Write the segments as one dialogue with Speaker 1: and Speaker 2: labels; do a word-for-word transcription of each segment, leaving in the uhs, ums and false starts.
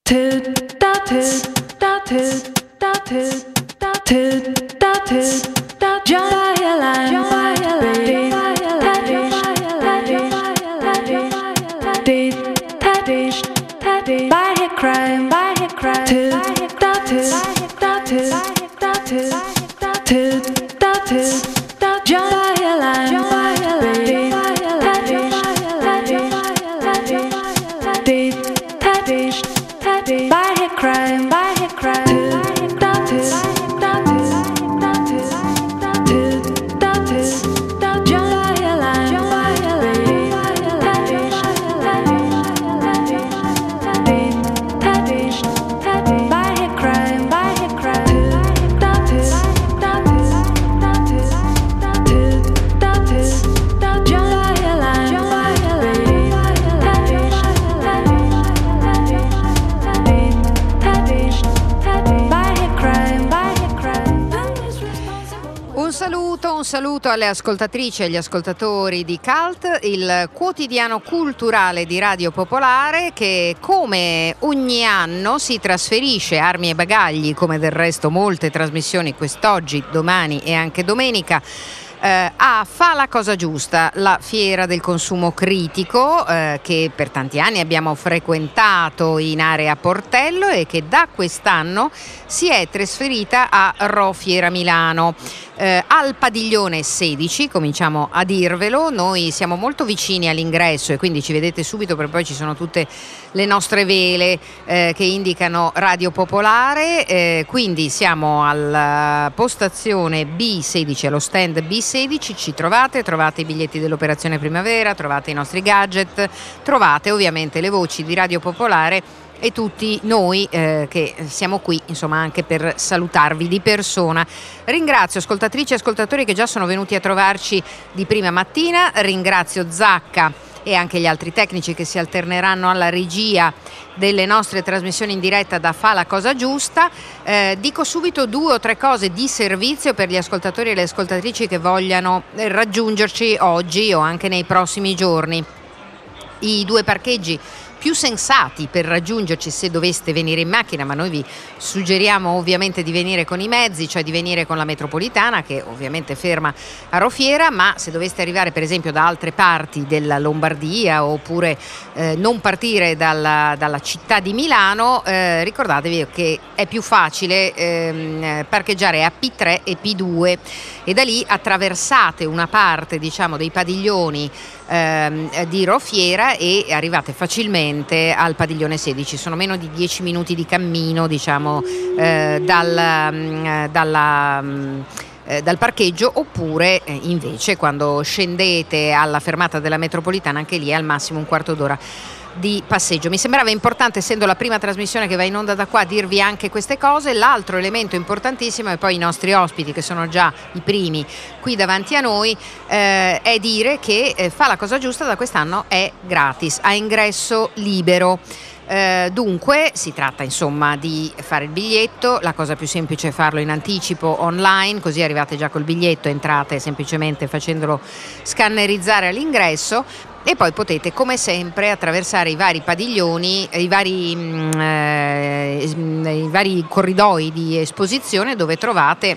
Speaker 1: Un saluto alle ascoltatrici e agli ascoltatori di Cult, il quotidiano culturale di Radio Popolare che come ogni anno si trasferisce armi e bagagli, come del resto molte trasmissioni quest'oggi, domani e anche domenica, Eh, a Fa la cosa giusta, la fiera del consumo critico eh, che per tanti anni abbiamo frequentato in area Portello e che da quest'anno si è trasferita a Ro Fiera Milano. Eh, al padiglione sedici, cominciamo a dirvelo, noi siamo molto vicini all'ingresso e quindi ci vedete subito perché poi ci sono tutte le nostre vele eh, che indicano Radio Popolare, eh, quindi siamo alla postazione B sedici, allo stand B sedici, ci trovate, trovate i biglietti dell'operazione primavera, trovate i nostri gadget, trovate ovviamente le voci di Radio Popolare e tutti noi eh, che siamo qui insomma anche per salutarvi di persona. Ringrazio ascoltatrici e ascoltatori che già sono venuti a trovarci di prima mattina, ringrazio Zacca e anche gli altri tecnici che si alterneranno alla regia delle nostre trasmissioni in diretta da Fa la cosa giusta. Eh, dico subito due o tre cose di servizio per gli ascoltatori e le ascoltatrici che vogliano raggiungerci oggi o anche nei prossimi giorni. I due parcheggi più sensati per raggiungerci se doveste venire in macchina, ma noi vi suggeriamo ovviamente di venire con i mezzi, cioè di venire con la metropolitana che ovviamente ferma a Ro Fiera, ma se doveste arrivare per esempio da altre parti della Lombardia oppure eh, non partire dalla, dalla città di Milano, eh, ricordatevi che è più facile ehm, parcheggiare a P tre e P due e da lì attraversate una parte diciamo dei padiglioni ehm, di Ro Fiera e arrivate facilmente al padiglione sedici. Sono meno di dieci minuti di cammino diciamo eh, dal, dalla eh, dal parcheggio, oppure eh, invece quando scendete alla fermata della metropolitana anche lì è al massimo un quarto d'ora di passeggio. Mi sembrava importante, essendo la prima trasmissione che va in onda da qua, dirvi anche queste cose. L'altro elemento importantissimo, e poi i nostri ospiti che sono già i primi qui davanti a noi, eh, è dire che eh, Fa la cosa giusta da quest'anno è gratis, a ingresso libero. Uh, dunque si tratta insomma di fare il biglietto, la cosa più semplice è farlo in anticipo online, così arrivate già col biglietto, entrate semplicemente facendolo scannerizzare all'ingresso e poi potete come sempre attraversare i vari padiglioni, i vari, mh, eh, i vari corridoi di esposizione dove trovate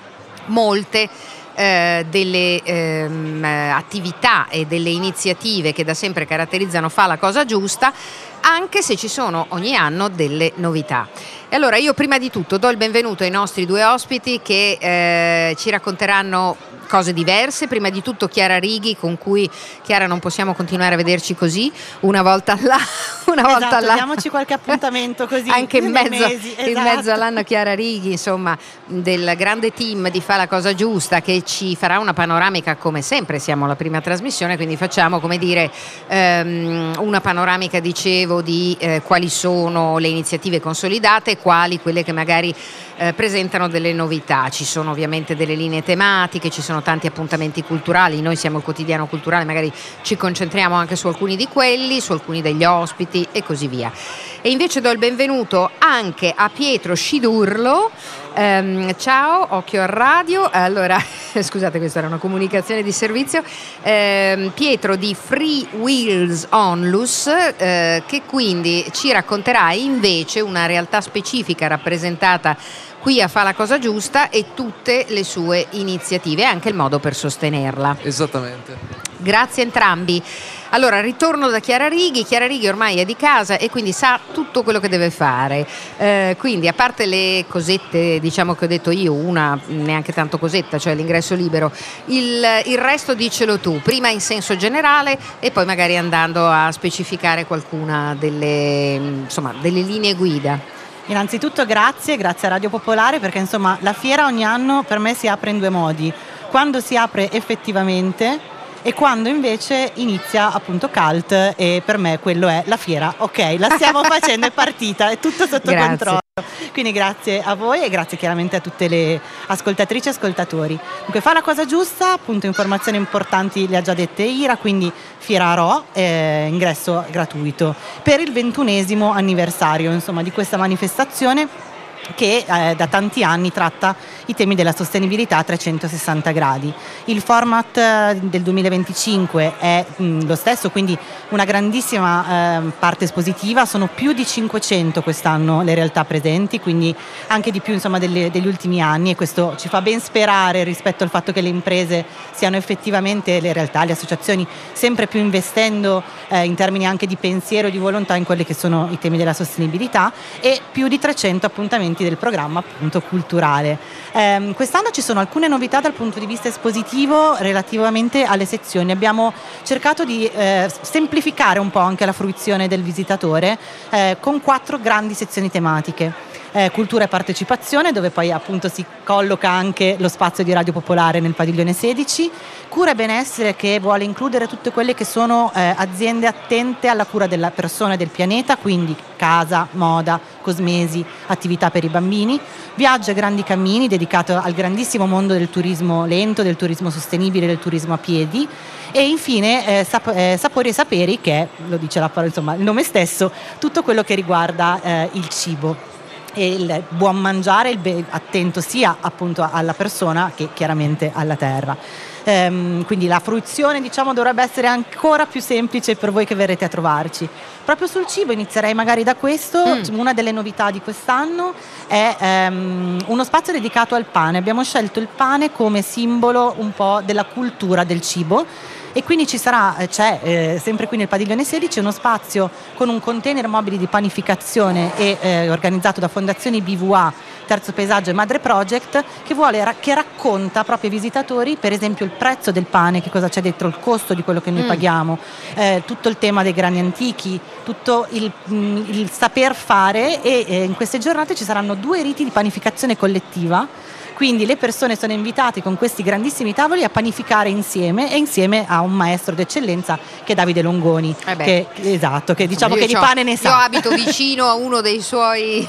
Speaker 1: molte Eh, delle ehm, attività e delle iniziative che da sempre caratterizzano Fa la cosa giusta, anche se ci sono ogni anno delle novità. E allora io prima di tutto do il benvenuto ai nostri due ospiti che eh, ci racconteranno cose diverse. Prima di tutto Chiara Righi, con cui Chiara non possiamo continuare a vederci così una volta all'anno, una
Speaker 2: esatto,
Speaker 1: volta all'anno.
Speaker 2: Diamoci qualche appuntamento così
Speaker 1: anche in mezzo,
Speaker 2: mesi, esatto.
Speaker 1: in mezzo all'anno Chiara Righi, insomma, del grande team di Fa la cosa giusta, che ci farà una panoramica, come sempre siamo la prima trasmissione, quindi facciamo come dire ehm, una panoramica, dicevo, di eh, quali sono le iniziative consolidate, quali quelle che magari eh, presentano delle novità. Ci sono ovviamente delle linee tematiche, ci sono tanti appuntamenti culturali, noi siamo il quotidiano culturale, magari ci concentriamo anche su alcuni di quelli, su alcuni degli ospiti e così via. E invece do il benvenuto anche a Pietro Scidurlo. Um, ciao, occhio al radio. Allora, scusate, questa era una comunicazione di servizio. Um, Pietro di Free Wheels Onlus, uh, che quindi ci racconterà invece una realtà specifica rappresentata qui a Fa la cosa giusta e tutte le sue iniziative e anche il modo per sostenerla.
Speaker 3: Esattamente.
Speaker 1: Grazie a entrambi. Allora, ritorno da Chiara Righi. Chiara Righi ormai è di casa e quindi sa tutto quello che deve fare. Eh, quindi, a parte le cosette, diciamo che ho detto io, una neanche tanto cosetta, cioè l'ingresso libero, il, il resto dicelo tu, prima in senso generale e poi magari andando a specificare qualcuna delle, insomma, delle linee guida.
Speaker 2: Innanzitutto grazie, grazie a Radio Popolare, perché insomma la fiera ogni anno per me si apre in due modi: quando si apre effettivamente e quando invece inizia appunto Cult, e per me quello è la fiera, ok, la stiamo facendo, è partita, è tutto sotto
Speaker 1: Grazie.
Speaker 2: controllo. Quindi grazie a voi e grazie chiaramente a tutte le ascoltatrici e ascoltatori. Dunque, Fa la cosa giusta, appunto informazioni importanti le ha già dette Ira, quindi Fiera Ro, eh, ingresso gratuito per il ventunesimo anniversario insomma di questa manifestazione che eh, da tanti anni tratta i temi della sostenibilità a trecentosessanta gradi. Il format eh, del duemilaventicinque è mh, lo stesso, quindi una grandissima eh, parte espositiva, sono più di cinquecento quest'anno le realtà presenti, quindi anche di più insomma delle, degli ultimi anni, e questo ci fa ben sperare rispetto al fatto che le imprese siano effettivamente, le realtà, le associazioni, sempre più investendo eh, in termini anche di pensiero e di volontà in quelli che sono i temi della sostenibilità, e più di trecento appuntamenti del programma appunto culturale. Eh, quest'anno ci sono alcune novità dal punto di vista espositivo relativamente alle sezioni. Abbiamo cercato di eh, semplificare un po' anche la fruizione del visitatore eh, con quattro grandi sezioni tematiche. Eh, cultura e partecipazione, dove poi appunto si colloca anche lo spazio di Radio Popolare nel padiglione sedici, cura e benessere, che vuole includere tutte quelle che sono eh, aziende attente alla cura della persona e del pianeta, quindi casa, moda, cosmesi, attività per i bambini, viaggio e grandi cammini dedicato al grandissimo mondo del turismo lento, del turismo sostenibile, del turismo a piedi, e infine eh, sap- eh, sapori e saperi, che lo dice la parola, insomma il nome stesso, tutto quello che riguarda eh, il cibo e il buon mangiare, il be- attento sia appunto alla persona che chiaramente alla terra. Ehm, quindi la fruizione diciamo dovrebbe essere ancora più semplice per voi che verrete a trovarci. Proprio sul cibo inizierei magari da questo. Mm. Una delle novità di quest'anno è ehm, uno spazio dedicato al pane. Abbiamo scelto il pane come simbolo un po' della cultura del cibo, e quindi ci sarà, c'è eh, sempre qui nel padiglione sedici uno spazio con un container mobili di panificazione e eh, organizzato da Fondazione B V A, Terzo Paesaggio e Madre Project, che vuole che racconta proprio ai visitatori per esempio il prezzo del pane, che cosa c'è dentro, il costo di quello che noi mm. paghiamo, eh, tutto il tema dei grani antichi, tutto il, mh, il saper fare, e eh, in queste giornate ci saranno due riti di panificazione collettiva. Quindi le persone sono invitate con questi grandissimi tavoli a panificare insieme, e insieme a un maestro d'eccellenza che è Davide Longoni,
Speaker 1: eh
Speaker 2: che, esatto, che diciamo che di pane ne sa.
Speaker 1: Io abito vicino a uno dei suoi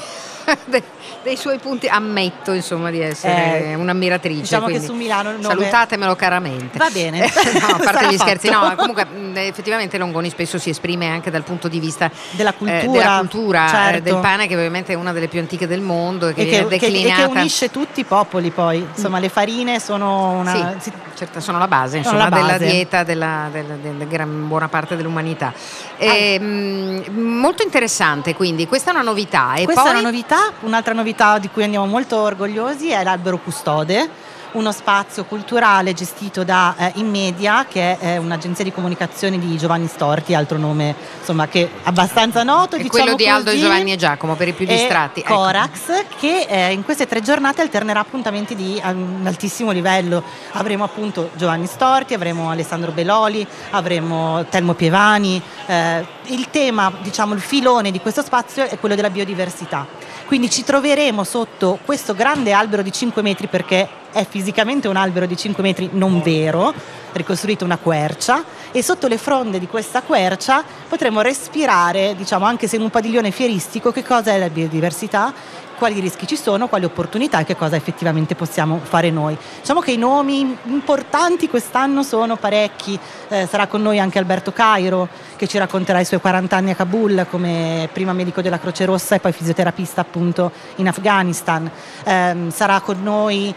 Speaker 1: dei suoi punti, ammetto insomma di essere eh, un'ammiratrice,
Speaker 2: diciamo che su Milano il nome...
Speaker 1: salutatemelo caramente.
Speaker 2: Va bene.
Speaker 1: No, a parte gli scherzi, no, comunque effettivamente Longoni spesso si esprime anche dal punto di vista
Speaker 2: della cultura,
Speaker 1: eh, della cultura
Speaker 2: certo.
Speaker 1: eh, del pane, che ovviamente è una delle più antiche del mondo e che,
Speaker 2: e
Speaker 1: viene
Speaker 2: che,
Speaker 1: declinata
Speaker 2: che, e che unisce tutti i popoli poi, insomma le farine sono una...
Speaker 1: Sì, certo, sono la base insomma
Speaker 2: la base.
Speaker 1: della dieta della, della, della gran buona parte dell'umanità. E, ah. mh, molto interessante, quindi questa è una novità. E
Speaker 2: questa
Speaker 1: poi...
Speaker 2: è una novità, un'altra novità di cui andiamo molto orgogliosi è l'Albero Custode, uno spazio culturale gestito da eh, Immedia, che è eh, un'agenzia di comunicazione di Giovanni Storti, altro nome insomma che è abbastanza noto,
Speaker 1: è
Speaker 2: diciamo
Speaker 1: quello di
Speaker 2: così.
Speaker 1: Aldo, Giovanni e Giacomo per i più distratti,
Speaker 2: e Corax, ecco. Che eh, in queste tre giornate alternerà appuntamenti di um, altissimo livello. Avremo appunto Giovanni Storti, avremo Alessandro Beloli, avremo Telmo Pievani. Eh, il tema, diciamo il filone di questo spazio è quello della biodiversità, quindi ci troveremo sotto questo grande albero di cinque metri, perché è fisicamente un albero di cinque metri non vero, ricostruito una quercia, e sotto le fronde di questa quercia potremo respirare, diciamo anche se in un padiglione fieristico, che cosa è la biodiversità, quali rischi ci sono, quali opportunità e che cosa effettivamente possiamo fare noi. Diciamo che i nomi importanti quest'anno sono parecchi, eh, sarà con noi anche Alberto Cairo, che ci racconterà i suoi quaranta anni a Kabul come prima medico della Croce Rossa e poi fisioterapista appunto in Afghanistan. Eh, sarà con noi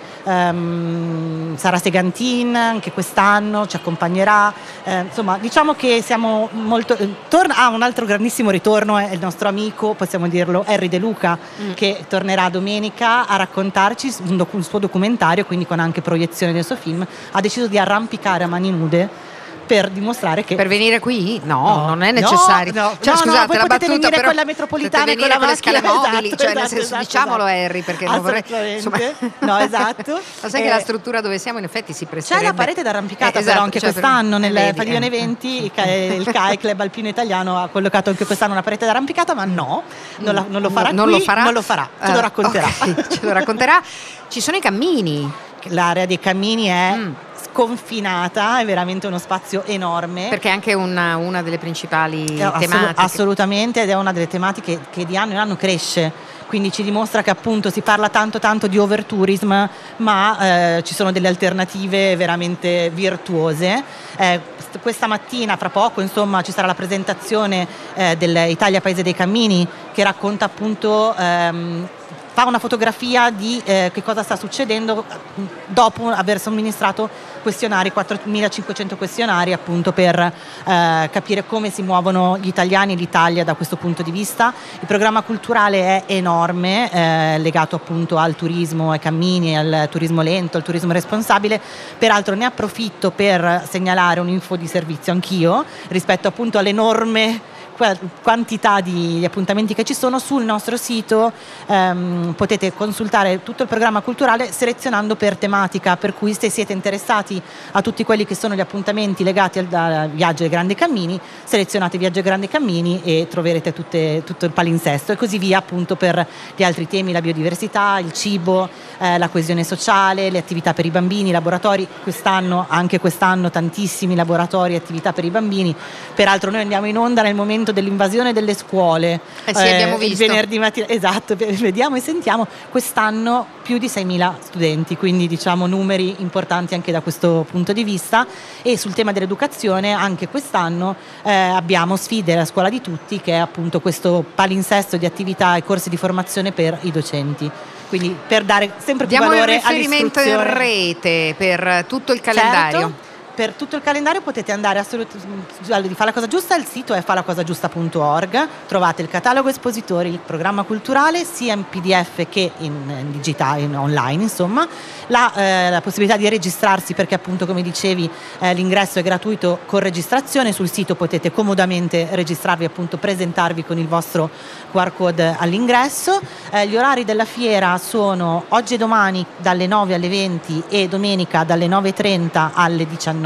Speaker 2: ehm, Sara Segantin anche quest'anno, ci accompagnerà. Eh, insomma, diciamo che siamo molto... Eh, torna, ah, un altro grandissimo ritorno è il nostro amico, possiamo dirlo, Henry De Luca, mm. che tornerà domenica a raccontarci un, doc- un suo documentario, quindi con anche proiezione del suo film. Ha deciso di arrampicare a mani nude per dimostrare che...
Speaker 1: Per venire qui? No, no non è necessario.
Speaker 2: No, no,
Speaker 1: cioè,
Speaker 2: no,
Speaker 1: scusate,
Speaker 2: no, voi
Speaker 1: la
Speaker 2: potete
Speaker 1: battuta
Speaker 2: venire
Speaker 1: però,
Speaker 2: con la metropolitana e con la
Speaker 1: con le scale
Speaker 2: macchina,
Speaker 1: mobili,
Speaker 2: esatto,
Speaker 1: cioè
Speaker 2: esatto,
Speaker 1: nel senso,
Speaker 2: esatto,
Speaker 1: diciamolo
Speaker 2: esatto.
Speaker 1: Harry, perché non vorrei... Insomma...
Speaker 2: No, esatto.
Speaker 1: Ma sai
Speaker 2: eh,
Speaker 1: che la struttura dove siamo in effetti si presterebbe...
Speaker 2: C'è la parete d'arrampicata
Speaker 1: eh, esatto,
Speaker 2: però anche
Speaker 1: cioè,
Speaker 2: quest'anno
Speaker 1: per...
Speaker 2: nel
Speaker 1: vedi,
Speaker 2: padiglione
Speaker 1: eh.
Speaker 2: venti il C A I Club Alpino Italiano ha collocato anche quest'anno una parete d'arrampicata, ma no, non, la, non lo farà
Speaker 1: no,
Speaker 2: qui,
Speaker 1: non lo farà,
Speaker 2: non lo farà, ce
Speaker 1: uh,
Speaker 2: lo racconterà.
Speaker 1: Okay, ce lo racconterà. Ci sono i cammini.
Speaker 2: L'area dei cammini è... Mm. confinata, è veramente uno spazio enorme.
Speaker 1: Perché è anche una, una delle principali
Speaker 2: eh,
Speaker 1: tematiche.
Speaker 2: Assolut- assolutamente, ed è una delle tematiche che di anno in anno cresce, quindi ci dimostra che appunto si parla tanto tanto di overtourism, ma eh, ci sono delle alternative veramente virtuose. Eh, questa mattina, fra poco, insomma, ci sarà la presentazione eh, dell'Italia Paese dei Cammini, che racconta appunto ehm, fa una fotografia di eh, che cosa sta succedendo dopo aver somministrato questionari, quattromilacinquecento questionari appunto per eh, capire come si muovono gli italiani e l'Italia da questo punto di vista. Il programma culturale è enorme, eh, legato appunto al turismo, ai cammini, al turismo lento, al turismo responsabile. Peraltro ne approfitto per segnalare un'info di servizio anch'io rispetto appunto all'enorme quantità di appuntamenti che ci sono. Sul nostro sito ehm, potete consultare tutto il programma culturale selezionando per tematica, per cui se siete interessati a tutti quelli che sono gli appuntamenti legati al, al viaggio ai grandi cammini, selezionate viaggio ai grandi cammini e troverete tutte, tutto il palinsesto, e così via appunto per gli altri temi, la biodiversità, il cibo, eh, la coesione sociale, le attività per i bambini, i laboratori. Quest'anno, anche quest'anno, tantissimi laboratori e attività per i bambini. Peraltro noi andiamo in onda nel momento dell'invasione delle scuole,
Speaker 1: eh sì, eh, abbiamo visto.
Speaker 2: il venerdì mattina, esatto, vediamo e sentiamo. Quest'anno più di seimila studenti, quindi diciamo numeri importanti anche da questo punto di vista. E sul tema dell'educazione anche quest'anno eh, abbiamo Sfide, la scuola di tutti, che è appunto questo palinsesto di attività e corsi di formazione per i docenti, quindi per dare sempre più
Speaker 1: Diamo
Speaker 2: valore
Speaker 1: il riferimento in rete per tutto il calendario.
Speaker 2: Certo. Per tutto il calendario potete andare assolutamente di Fa la Cosa Giusta, il sito è fa la cosa giusta punto org, trovate il catalogo espositori, il programma culturale sia in P D F che in, in digitale, in online, insomma, la, eh, la possibilità di registrarsi, perché appunto come dicevi eh, l'ingresso è gratuito con registrazione. Sul sito potete comodamente registrarvi, appunto presentarvi con il vostro Q R code all'ingresso. Eh, gli orari della fiera sono oggi e domani dalle nove alle venti e domenica dalle nove e trenta alle diciannove.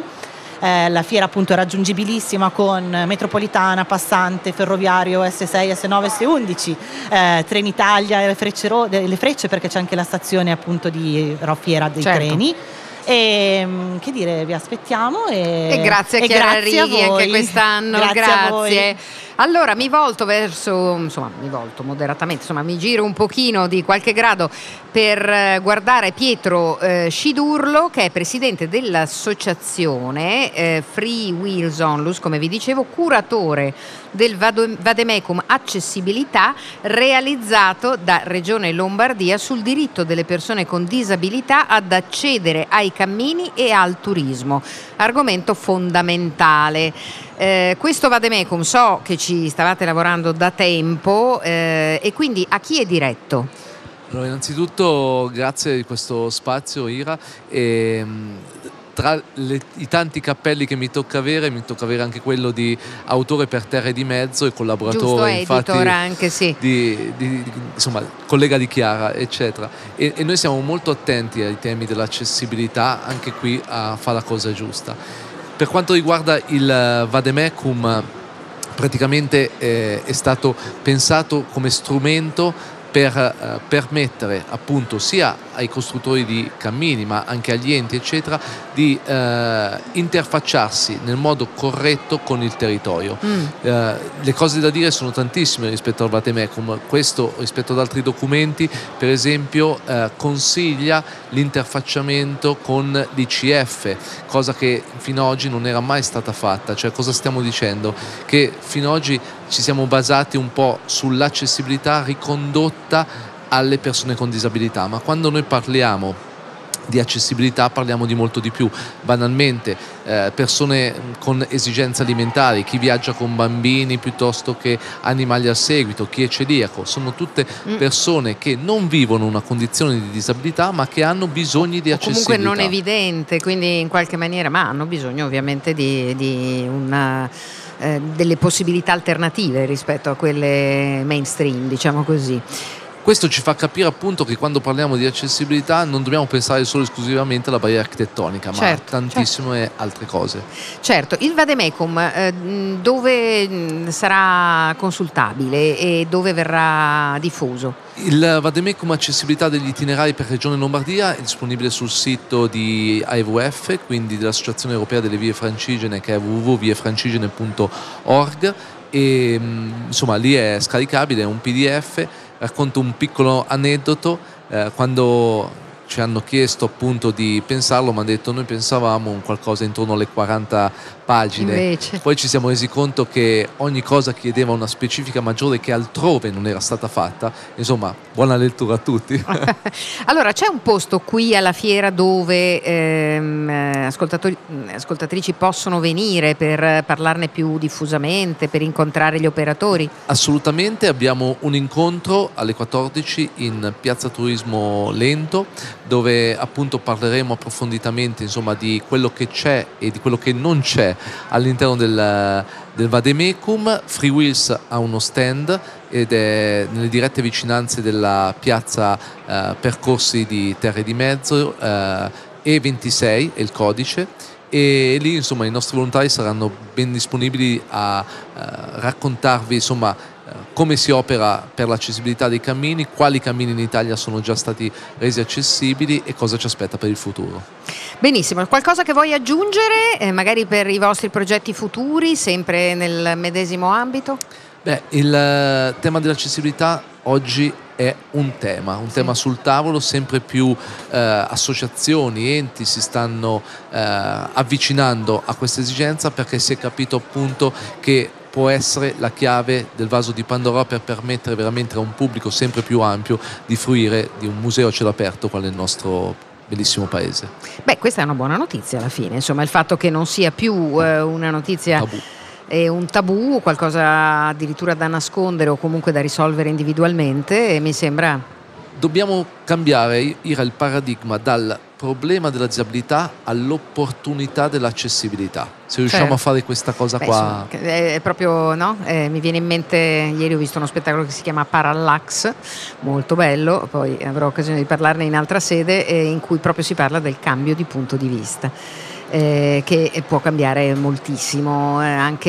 Speaker 2: Eh, la fiera appunto è raggiungibilissima con metropolitana, passante, ferroviario, S sei, S nove, S undici, eh, Trenitalia e le frecce, ro- le frecce, perché c'è anche la stazione appunto di Fiera dei
Speaker 1: certo.
Speaker 2: treni. E che dire, vi aspettiamo e,
Speaker 1: e grazie a
Speaker 2: e
Speaker 1: Chiara
Speaker 2: grazie a
Speaker 1: Righi
Speaker 2: voi.
Speaker 1: anche quest'anno.
Speaker 2: Grazie,
Speaker 1: grazie.
Speaker 2: a voi.
Speaker 1: Allora mi volto verso, insomma mi volto moderatamente, insomma mi giro un pochino di qualche grado per guardare Pietro eh, Scidurlo, che è presidente dell'associazione eh, Free Wheels Onlus, come vi dicevo, curatore del Vademecum Accessibilità, realizzato da Regione Lombardia sul diritto delle persone con disabilità ad accedere ai cammini e al turismo, argomento fondamentale. Eh, questo Vademecum so che ci stavate lavorando da tempo, eh, e quindi a chi è diretto?
Speaker 3: Allora, innanzitutto grazie di questo spazio, Ira, e tra le, i tanti cappelli che mi tocca avere, mi tocca avere anche quello di autore per Terra e di Mezzo e collaboratore,
Speaker 1: giusto,
Speaker 3: infatti,
Speaker 1: editor anche, sì.
Speaker 3: di, di, di, insomma, collega di Chiara, eccetera. E, e noi siamo molto attenti ai temi dell'accessibilità, anche qui a Fa la Cosa Giusta. Per quanto riguarda il Vademecum, praticamente eh, è stato pensato come strumento per eh, permettere appunto sia ai costruttori di cammini ma anche agli enti eccetera di eh, interfacciarsi nel modo corretto con il territorio. Mm. Eh, le cose da dire sono tantissime rispetto al Vademecum. Questo rispetto ad altri documenti per esempio eh, consiglia l'interfacciamento con l'I C F, cosa che fino ad oggi non era mai stata fatta. Cioè, cosa stiamo dicendo? Che fino ad oggi ci siamo basati un po' sull'accessibilità ricondotta alle persone con disabilità, ma quando noi parliamo di accessibilità parliamo di molto di più. Banalmente eh, persone con esigenze alimentari, chi viaggia con bambini piuttosto che animali al seguito, chi è celiaco, sono tutte persone che non vivono una condizione di disabilità ma che hanno bisogni di accessibilità.
Speaker 1: Comunque non evidente, quindi in qualche maniera, ma hanno bisogno ovviamente di, di una, eh, delle possibilità alternative rispetto a quelle mainstream, diciamo così.
Speaker 3: Questo ci fa capire appunto che quando parliamo di accessibilità non dobbiamo pensare solo esclusivamente alla barriera architettonica,
Speaker 1: certo,
Speaker 3: ma tantissime
Speaker 1: certo.
Speaker 3: altre cose.
Speaker 1: Certo, il Vademecum eh, dove sarà consultabile e dove verrà diffuso?
Speaker 3: Il Vademecum accessibilità degli itinerari per Regione Lombardia è disponibile sul sito di A E V F, quindi dell'Associazione Europea delle Vie Francigene, che è w w w punto vie francigene punto org, e insomma lì è scaricabile, è un P D F. Racconto un piccolo aneddoto. Eh, quando ci hanno chiesto appunto di pensarlo, mi hanno detto noi pensavamo un qualcosa intorno alle quaranta pagine.
Speaker 1: Invece.
Speaker 3: Poi ci siamo resi conto che ogni cosa chiedeva una specifica maggiore che altrove non era stata fatta. Insomma, buona lettura a tutti.
Speaker 1: Allora, c'è un posto qui alla fiera dove ehm, ascoltatori, ascoltatrici possono venire per parlarne più diffusamente, per incontrare gli operatori?
Speaker 3: Assolutamente, abbiamo un incontro alle quattordici in Piazza Turismo Lento, dove appunto parleremo approfonditamente insomma di quello che c'è e di quello che non c'è all'interno del, del Vademecum. Free Wheels ha uno stand ed è nelle dirette vicinanze della piazza eh, Percorsi di Terre di Mezzo, eh, E ventisei è il codice, e lì insomma i nostri volontari saranno ben disponibili a eh, raccontarvi insomma come si opera per l'accessibilità dei cammini, quali cammini in Italia sono già stati resi accessibili e cosa ci aspetta per il futuro.
Speaker 1: Benissimo, qualcosa che vuoi aggiungere eh, magari per i vostri progetti futuri, sempre nel medesimo ambito?
Speaker 3: Beh, il tema dell'accessibilità oggi è un tema, un sì. tema sul tavolo. Sempre più eh, associazioni, enti si stanno eh, avvicinando a questa esigenza, perché si è capito appunto che può essere la chiave del vaso di Pandora per permettere veramente a un pubblico sempre più ampio di fruire di un museo a cielo aperto quale il nostro bellissimo paese.
Speaker 1: Beh, questa è una buona notizia alla fine, insomma, il fatto che non sia più eh, una notizia
Speaker 3: tabù.
Speaker 1: È un tabù, qualcosa addirittura da nascondere o comunque da risolvere individualmente, e mi sembra...
Speaker 3: Dobbiamo cambiare, Ira, il paradigma dal problema della disabilità all'opportunità dell'accessibilità. Se riusciamo certo. a fare questa cosa Beh, qua...
Speaker 1: Insomma, è proprio, no? Eh, mi viene in mente, ieri ho visto uno spettacolo che si chiama Parallax, molto bello, poi avrò occasione di parlarne in altra sede, eh, in cui proprio si parla del cambio di punto di vista. Eh, che può cambiare moltissimo eh,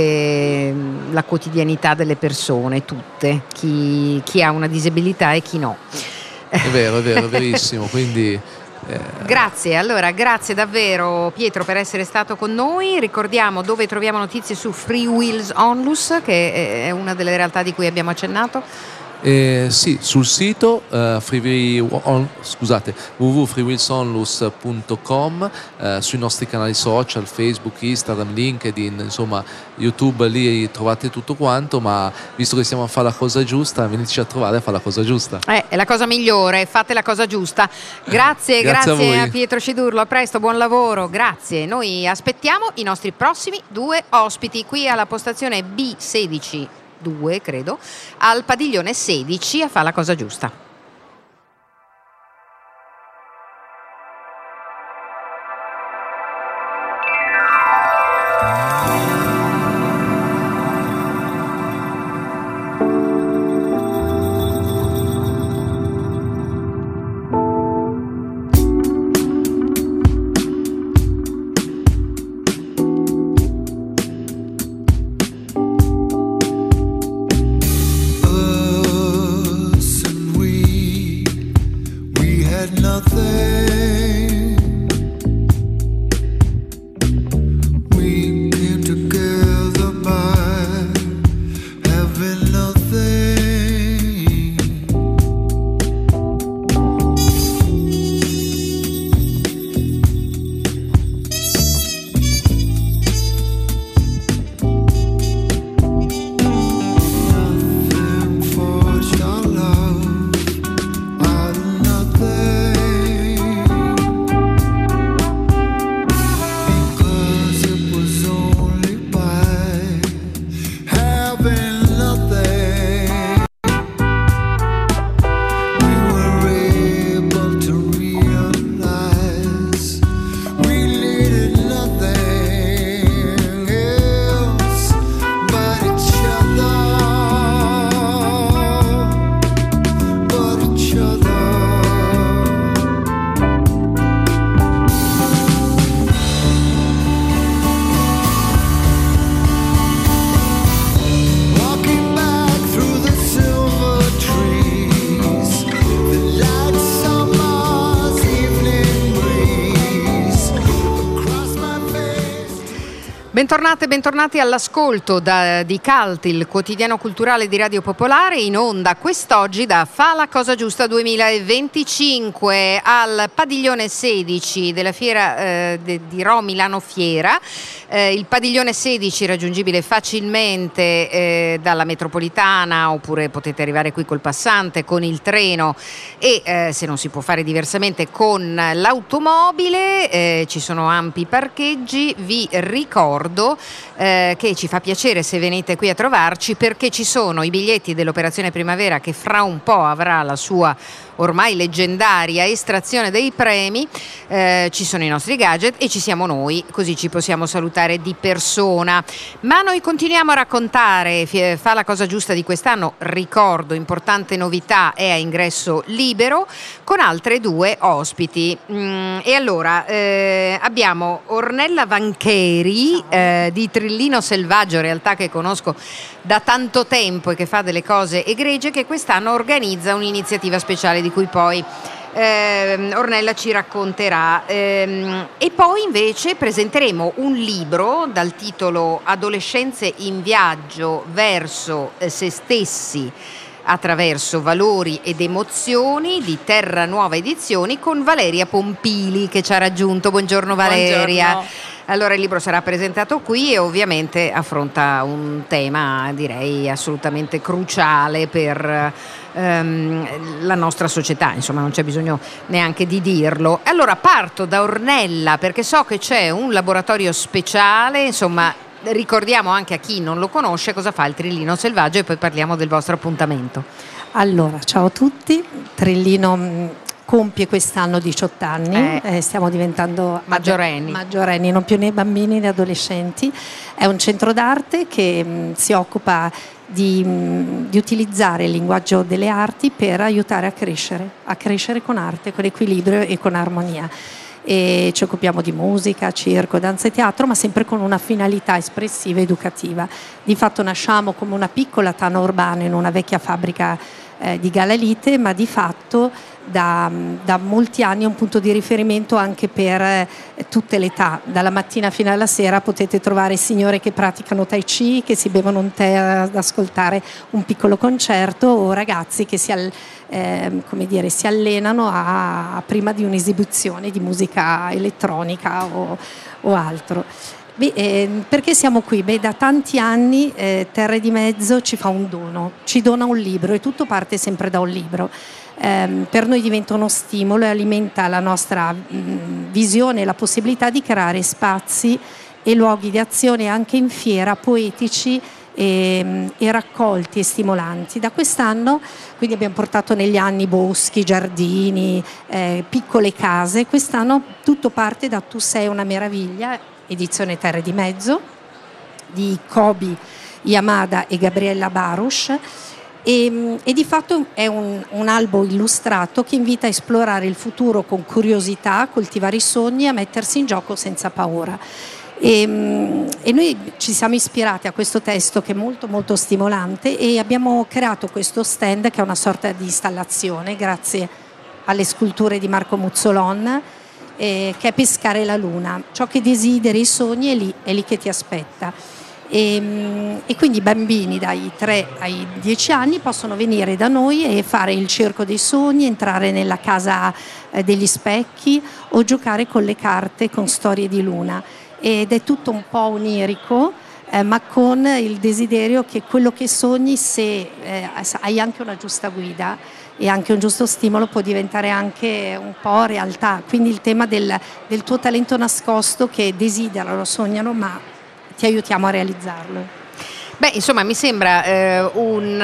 Speaker 1: anche la quotidianità delle persone, tutte, chi, chi ha una disabilità e chi no.
Speaker 3: È vero, è vero, è verissimo, quindi...
Speaker 1: Eh. Grazie, allora grazie davvero Pietro per essere stato con noi. Ricordiamo dove troviamo notizie su Free Wheels Onlus, che è una delle realtà di cui abbiamo accennato.
Speaker 3: Eh, sì, sul sito uh, free, on, scusate, w w w punto free wheels onlus punto com, uh, sui nostri canali social, Facebook, Instagram, LinkedIn, insomma YouTube, lì trovate tutto quanto, ma visto che stiamo a fare la cosa giusta, veniteci a trovare a fare la cosa giusta.
Speaker 1: Eh, è la cosa migliore, fate la cosa giusta. Grazie, grazie, grazie a, a Pietro Cidurlo, a presto, buon lavoro, grazie. Noi aspettiamo i nostri prossimi due ospiti qui alla postazione B sedici due, credo, al padiglione sedici a fare la cosa giusta.
Speaker 4: We
Speaker 1: Bentornate e bentornati all'ascolto da, di Cult, il quotidiano culturale di Radio Popolare, in onda quest'oggi da Fa la cosa giusta duemilaventicinque al padiglione sedici della fiera eh, de, di Rho Milano Fiera. Eh, il padiglione sedici raggiungibile facilmente eh, dalla metropolitana, oppure potete arrivare qui col passante, con il treno e eh, se non si può fare diversamente con l'automobile. Eh, ci sono ampi parcheggi. Vi ricordo Eh, che ci fa piacere se venite qui a trovarci, perché ci sono i biglietti dell'operazione primavera che fra un po' avrà la sua ormai leggendaria estrazione dei premi, eh, ci sono i nostri gadget e ci siamo noi, così ci possiamo salutare di persona. Ma noi continuiamo a raccontare Fa la cosa giusta di quest'anno. Ricordo, importante novità, è a ingresso libero con altre due ospiti. Mm, e allora eh, abbiamo Ornella Vancheri eh, di Trillino Selvaggio, realtà che conosco da tanto tempo e che fa delle cose egregie, che quest'anno organizza un'iniziativa speciale di cui poi eh, Ornella ci racconterà. Eh, e poi invece presenteremo un libro dal titolo Adolescenze in viaggio verso eh, se stessi attraverso valori ed emozioni, di Terra Nuova Edizioni, con Valeria Pompili che ci ha raggiunto. Buongiorno Valeria.
Speaker 4: Buongiorno.
Speaker 1: Allora, il libro sarà presentato qui e ovviamente affronta un tema, direi, assolutamente cruciale per ehm, la nostra società, insomma non c'è bisogno neanche di dirlo. Allora parto da Ornella, perché so che c'è un laboratorio speciale, insomma ricordiamo anche a chi non lo conosce cosa fa il Trillino Selvaggio e poi parliamo del vostro appuntamento.
Speaker 4: Allora, ciao a tutti. Trillino compie quest'anno diciotto anni,
Speaker 1: eh,
Speaker 4: eh, stiamo diventando
Speaker 1: maggiorenni.
Speaker 4: maggiorenni, non più né bambini né adolescenti. È un centro d'arte che mh, si occupa di, mh, di utilizzare il linguaggio delle arti per aiutare a crescere, a crescere con arte, con equilibrio e con armonia. E ci occupiamo di musica, circo, danza e teatro, ma sempre con una finalità espressiva e educativa. Di fatto nasciamo come una piccola tana urbana in una vecchia fabbrica eh, di Galalite, ma di fatto da, da molti anni è un punto di riferimento anche per eh, tutte le età. Dalla mattina fino alla sera potete trovare signore che praticano tai chi, che si bevono un tè ad ascoltare un piccolo concerto, o ragazzi che si, al, eh, come dire, si allenano a, a prima di un'esibizione di musica elettronica o, o altro. Beh, eh, perché siamo qui? Beh, da tanti anni eh, Terre di Mezzo ci fa un dono, ci dona un libro, e tutto parte sempre da un libro. Eh, per noi diventa uno stimolo e alimenta la nostra mh, visione e la possibilità di creare spazi e luoghi di azione anche in fiera, poetici e, e raccolti e stimolanti. Da quest'anno quindi abbiamo portato negli anni boschi, giardini, eh, piccole case. Quest'anno tutto parte da Tu sei una meraviglia, edizione Terre di Mezzo, di Kobi Yamada e Gabriella Baruch, e, e di fatto è un, un albo illustrato che invita a esplorare il futuro con curiosità, a coltivare i sogni e a mettersi in gioco senza paura. E, e noi ci siamo ispirati a questo testo, che è molto molto stimolante, e abbiamo creato questo stand che è una sorta di installazione grazie alle sculture di Marco Muzzolon, Eh, che è Pescare la luna. Ciò che desideri, i sogni, è lì, è lì che ti aspetta. E, e quindi i bambini dai tre ai dieci anni possono venire da noi e fare il circo dei sogni, entrare nella casa eh, degli specchi o giocare con le carte con storie di luna. Ed è tutto un po' onirico, eh, ma con il desiderio che quello che sogni, se eh, hai anche una giusta guida e anche un giusto stimolo, può diventare anche un po' realtà. Quindi il tema del, del tuo talento nascosto, che desiderano, sognano, ma ti aiutiamo a realizzarlo.
Speaker 1: Beh, insomma, mi sembra eh, un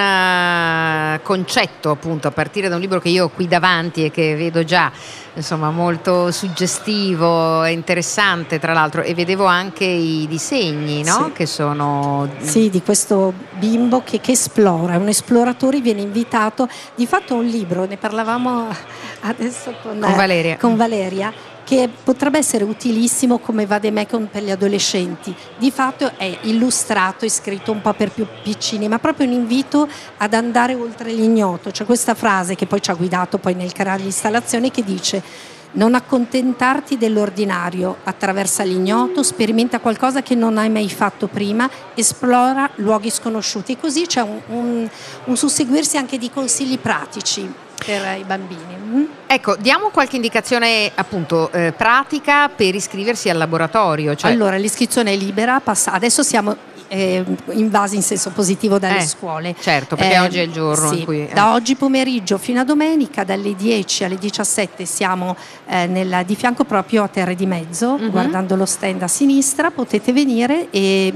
Speaker 1: uh, concetto, appunto, a partire da un libro che io ho qui davanti e che vedo già, insomma, molto suggestivo e interessante, tra l'altro, e vedevo anche i disegni, no?
Speaker 4: Sì.
Speaker 1: Che sono...
Speaker 4: Sì, di questo bimbo che, che esplora, un esploratore, viene invitato. Di fatto è un libro, ne parlavamo adesso con,
Speaker 1: con Valeria.
Speaker 4: con Valeria, che potrebbe essere utilissimo come vademecum per gli adolescenti. Di fatto è illustrato e scritto un po' per più piccini, ma proprio un invito ad andare oltre l'ignoto. C'è questa frase che poi ci ha guidato poi nel creare l'installazione, che dice: Non accontentarti dell'ordinario, attraversa l'ignoto, sperimenta qualcosa che non hai mai fatto prima, esplora luoghi sconosciuti. E così c'è un, un, un susseguirsi anche di consigli pratici per i bambini. Mm?
Speaker 1: Ecco, diamo qualche indicazione appunto eh, pratica per iscriversi al laboratorio. Cioè...
Speaker 4: Allora, l'iscrizione è libera, passa, adesso siamo eh, invasi in senso positivo dalle
Speaker 1: eh,
Speaker 4: scuole.
Speaker 1: Certo, perché
Speaker 4: eh,
Speaker 1: oggi è il giorno
Speaker 4: sì,
Speaker 1: in cui... Eh.
Speaker 4: Da oggi pomeriggio fino a domenica, dalle dieci alle diciassette siamo eh, nella, di fianco proprio a Terre di Mezzo, mm-hmm. guardando lo stand a sinistra, potete venire e,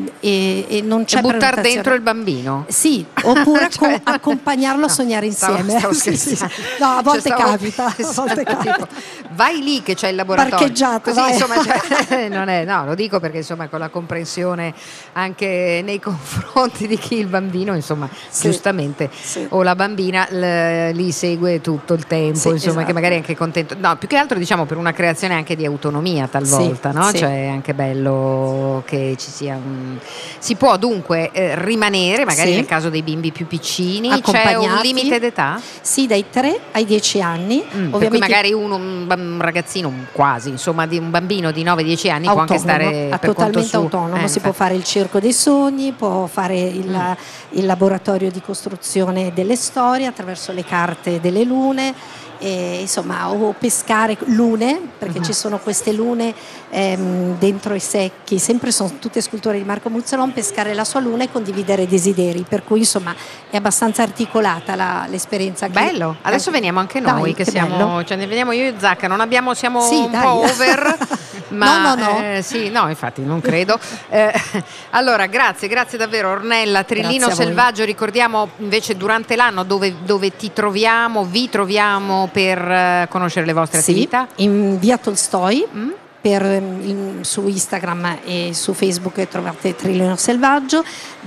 Speaker 4: e, e non c'è
Speaker 1: e buttare
Speaker 4: prenotazione.
Speaker 1: dentro il bambino?
Speaker 4: Sì, oppure
Speaker 1: cioè...
Speaker 4: co- accompagnarlo a sognare insieme.
Speaker 1: Stavo, stavo sì, sì.
Speaker 4: No, a volte
Speaker 1: cioè, stavo...
Speaker 4: capita, a volte capita.
Speaker 1: Tipo, vai lì che c'è il laboratorio.
Speaker 4: Parcheggiato,
Speaker 1: così,
Speaker 4: vai.
Speaker 1: insomma, cioè, non è, no, lo dico perché insomma con la comprensione anche nei confronti di chi il bambino, insomma,
Speaker 4: sì,
Speaker 1: giustamente,
Speaker 4: sì.
Speaker 1: o la bambina l- li segue tutto il tempo,
Speaker 4: sì,
Speaker 1: insomma,
Speaker 4: esatto.
Speaker 1: che magari è anche contento. No, più che altro diciamo per una creazione anche di autonomia talvolta,
Speaker 4: sì,
Speaker 1: no?
Speaker 4: Sì.
Speaker 1: Cioè è anche bello che ci sia un... Si può dunque eh, rimanere, magari
Speaker 4: sì.
Speaker 1: nel caso dei bimbi più piccini, c'è un limite d'età?
Speaker 4: Sì, dai tre ai dieci anni.
Speaker 1: Mm,
Speaker 4: Ovviamente
Speaker 1: per cui magari uno, un ragazzino quasi, insomma, di un bambino di nove dieci anni
Speaker 4: autonomo,
Speaker 1: può anche stare
Speaker 4: ha
Speaker 1: per conto
Speaker 4: totalmente
Speaker 1: suo.
Speaker 4: autonomo,
Speaker 1: Eh,
Speaker 4: si può fare il circo dei sogni, può fare il, mm. il laboratorio di costruzione delle storie attraverso le carte delle lune. E, insomma, o pescare lune, perché uh-huh. ci sono queste lune ehm, dentro i secchi, sempre sono tutte sculture di Marco Muzzolon, pescare la sua luna e condividere desideri, per cui insomma è abbastanza articolata la, l'esperienza.
Speaker 1: Bello, che, adesso veniamo anche noi,
Speaker 4: dai,
Speaker 1: che,
Speaker 4: che
Speaker 1: siamo, cioè ne veniamo io e Zacca, non abbiamo, siamo
Speaker 4: sì,
Speaker 1: un
Speaker 4: dai.
Speaker 1: po' over, ma
Speaker 4: no, no, no.
Speaker 1: Eh, sì, no, infatti non credo. Eh, allora, grazie, grazie davvero Ornella, Trillino Selvaggio, ricordiamo invece durante l'anno dove, dove ti troviamo, vi troviamo per conoscere le vostre
Speaker 4: sì,
Speaker 1: attività?
Speaker 4: In via Tolstoi,
Speaker 1: mm?
Speaker 4: per, in, su Instagram e su Facebook trovate Trillino Selvaggio.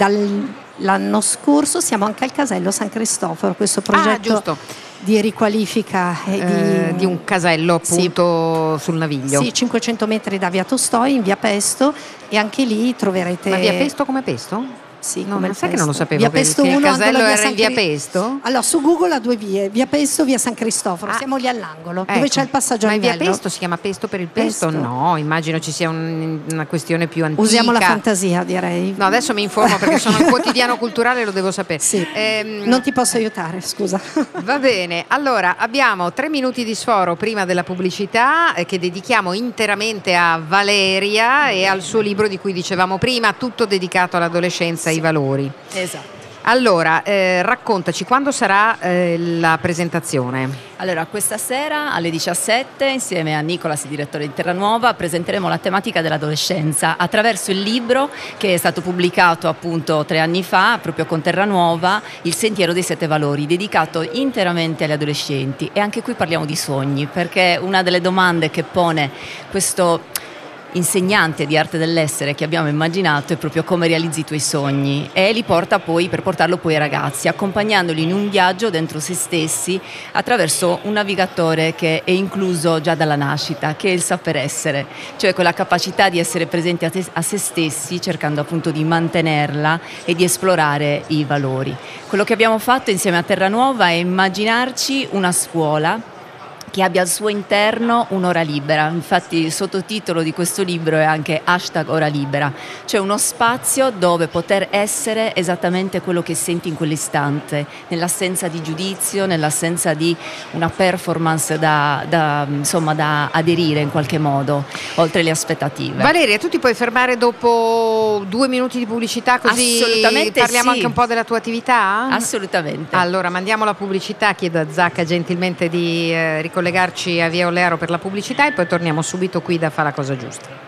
Speaker 4: Dall'anno scorso siamo anche al Casello San Cristoforo, questo progetto
Speaker 1: ah,
Speaker 4: di riqualifica e
Speaker 1: eh,
Speaker 4: di,
Speaker 1: di un casello appunto sì. sul Naviglio.
Speaker 4: Sì, cinquecento metri da via Tolstoi in via Pesto, e anche lì troverete...
Speaker 1: Ma via Pesto come Pesto?
Speaker 4: Sì,
Speaker 1: no,
Speaker 4: come
Speaker 1: ma sai
Speaker 4: Pesto.
Speaker 1: che non lo sapevo
Speaker 4: via
Speaker 1: che,
Speaker 4: Pesto
Speaker 1: che il
Speaker 4: uno,
Speaker 1: casello
Speaker 4: via
Speaker 1: era in via
Speaker 4: Cri...
Speaker 1: Pesto?
Speaker 4: Allora su Google ha due vie, via Pesto, via San Cristoforo,
Speaker 1: ah,
Speaker 4: siamo lì all'angolo,
Speaker 1: ecco.
Speaker 4: dove c'è il passaggio a
Speaker 1: ma
Speaker 4: livello.
Speaker 1: Ma via Pesto si chiama Pesto per il pesto?
Speaker 4: Pesto.
Speaker 1: No, immagino ci sia un, una questione più antica.
Speaker 4: Usiamo la fantasia, direi.
Speaker 1: No, adesso mi informo perché sono un quotidiano culturale e lo devo sapere.
Speaker 4: Sì.
Speaker 1: Ehm,
Speaker 4: non ti posso aiutare, scusa.
Speaker 1: Va bene, allora abbiamo tre minuti di sforo prima della pubblicità eh, che dedichiamo interamente a Valeria e al suo libro di cui dicevamo prima, tutto dedicato all'adolescenza e ai valori.
Speaker 4: Esatto.
Speaker 1: Allora, eh, raccontaci quando sarà eh, la presentazione.
Speaker 5: Allora, questa sera alle diciassette, insieme a Nicolas, direttore di Terranuova, presenteremo la tematica dell'adolescenza attraverso il libro che è stato pubblicato appunto tre anni fa, proprio con Terranuova, Il sentiero dei sette valori, dedicato interamente agli adolescenti. E anche qui parliamo di sogni, perché una delle domande che pone questo insegnante di arte dell'essere che abbiamo immaginato è proprio come realizzi i tuoi sogni, e li porta poi per portarlo poi ai ragazzi, accompagnandoli in un viaggio dentro se stessi attraverso un navigatore che è incluso già dalla nascita, che è il saper essere, cioè quella capacità di essere presenti a, te, a se stessi, cercando appunto di mantenerla e di esplorare i valori. Quello che abbiamo fatto insieme a Terranuova è immaginarci una scuola che abbia al suo interno un'ora libera. Infatti il sottotitolo di questo libro è anche hashtag ora libera, cioè uno spazio dove poter essere esattamente quello che senti in quell'istante, nell'assenza di giudizio, nell'assenza di una performance da, da, insomma, da aderire in qualche modo, oltre le aspettative.
Speaker 1: Valeria, tu ti puoi fermare dopo due minuti di pubblicità, così
Speaker 5: Assolutamente
Speaker 1: parliamo
Speaker 5: sì.
Speaker 1: anche un po' della tua attività?
Speaker 5: Assolutamente.
Speaker 1: Allora mandiamo la pubblicità, chiedo a Zacca gentilmente di eh, ricollegarci a Via Olearo per la pubblicità e poi torniamo subito qui da Fa la cosa giusta.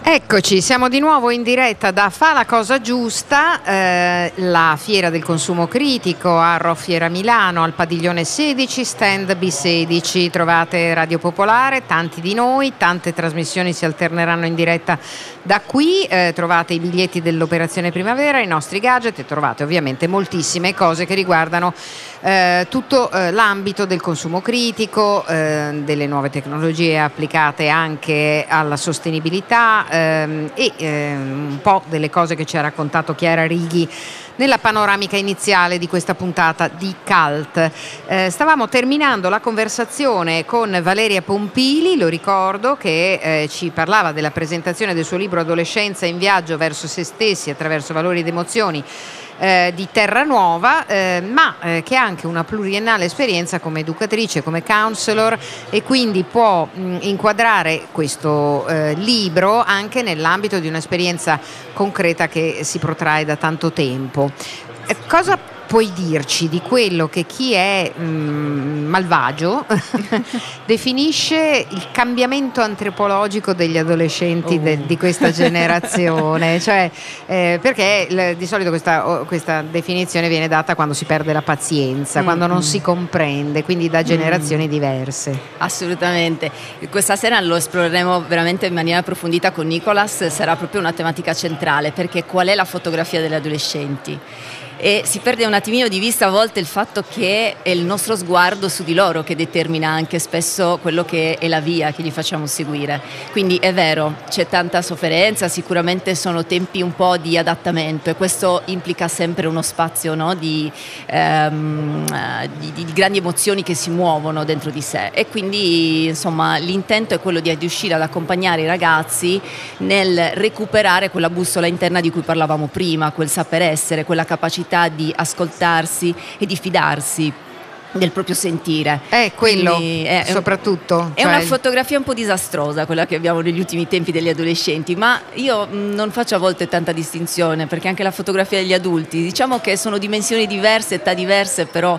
Speaker 1: Eccoci, siamo di nuovo in diretta da Fa la cosa giusta, eh, la fiera del consumo critico a Roffiera Milano, al padiglione sedici, stand B sedici. Trovate Radio Popolare, tanti di noi, tante trasmissioni si alterneranno in diretta da qui, eh, trovate i biglietti dell'Operazione Primavera, i nostri gadget e trovate ovviamente moltissime cose che riguardano eh, tutto eh, l'ambito del consumo critico, eh, delle nuove tecnologie applicate anche alla sostenibilità, Ehm, e ehm, un po' delle cose che ci ha raccontato Chiara Righi nella panoramica iniziale di questa puntata di Cult. Eh, stavamo terminando la conversazione con Valeria Pompili, lo ricordo, che eh, ci parlava della presentazione del suo libro Adolescenza in viaggio verso se stessi attraverso valori ed emozioni Eh, di Terranuova, eh, ma eh, che ha anche una pluriennale esperienza come educatrice, come counselor, e quindi può mh, inquadrare questo eh, libro anche nell'ambito di un'esperienza concreta che si protrae da tanto tempo. Eh, cosa puoi dirci di quello che chi è mh, malvagio definisce il cambiamento antropologico degli adolescenti oh. de, di questa generazione? Cioè, eh, perché l, di solito questa, oh, questa definizione viene data quando si perde la pazienza, mm. quando non si comprende, quindi da generazioni mm. diverse.
Speaker 5: Assolutamente. Questa sera lo esploreremo veramente in maniera approfondita con Nicolas, sarà proprio una tematica centrale, perché qual è la fotografia degli adolescenti? E si perde un attimino di vista a volte il fatto che è il nostro sguardo su di loro che determina anche spesso quello che è la via che gli facciamo seguire. Quindi è vero, c'è tanta sofferenza, sicuramente sono tempi un po' di adattamento e questo implica sempre uno spazio, no, di, ehm, di, di grandi emozioni che si muovono dentro di sé, e quindi insomma l'intento è quello di riuscire ad accompagnare i ragazzi nel recuperare quella bussola interna di cui parlavamo prima, quel saper essere, quella capacità di ascoltarsi e di fidarsi del proprio sentire.
Speaker 1: È quello,
Speaker 5: è,
Speaker 1: soprattutto.
Speaker 5: È
Speaker 1: cioè...
Speaker 5: una fotografia un po' disastrosa quella che abbiamo negli ultimi tempi degli adolescenti, ma io non faccio a volte tanta distinzione, perché anche la fotografia degli adulti, diciamo che sono dimensioni diverse, età diverse, però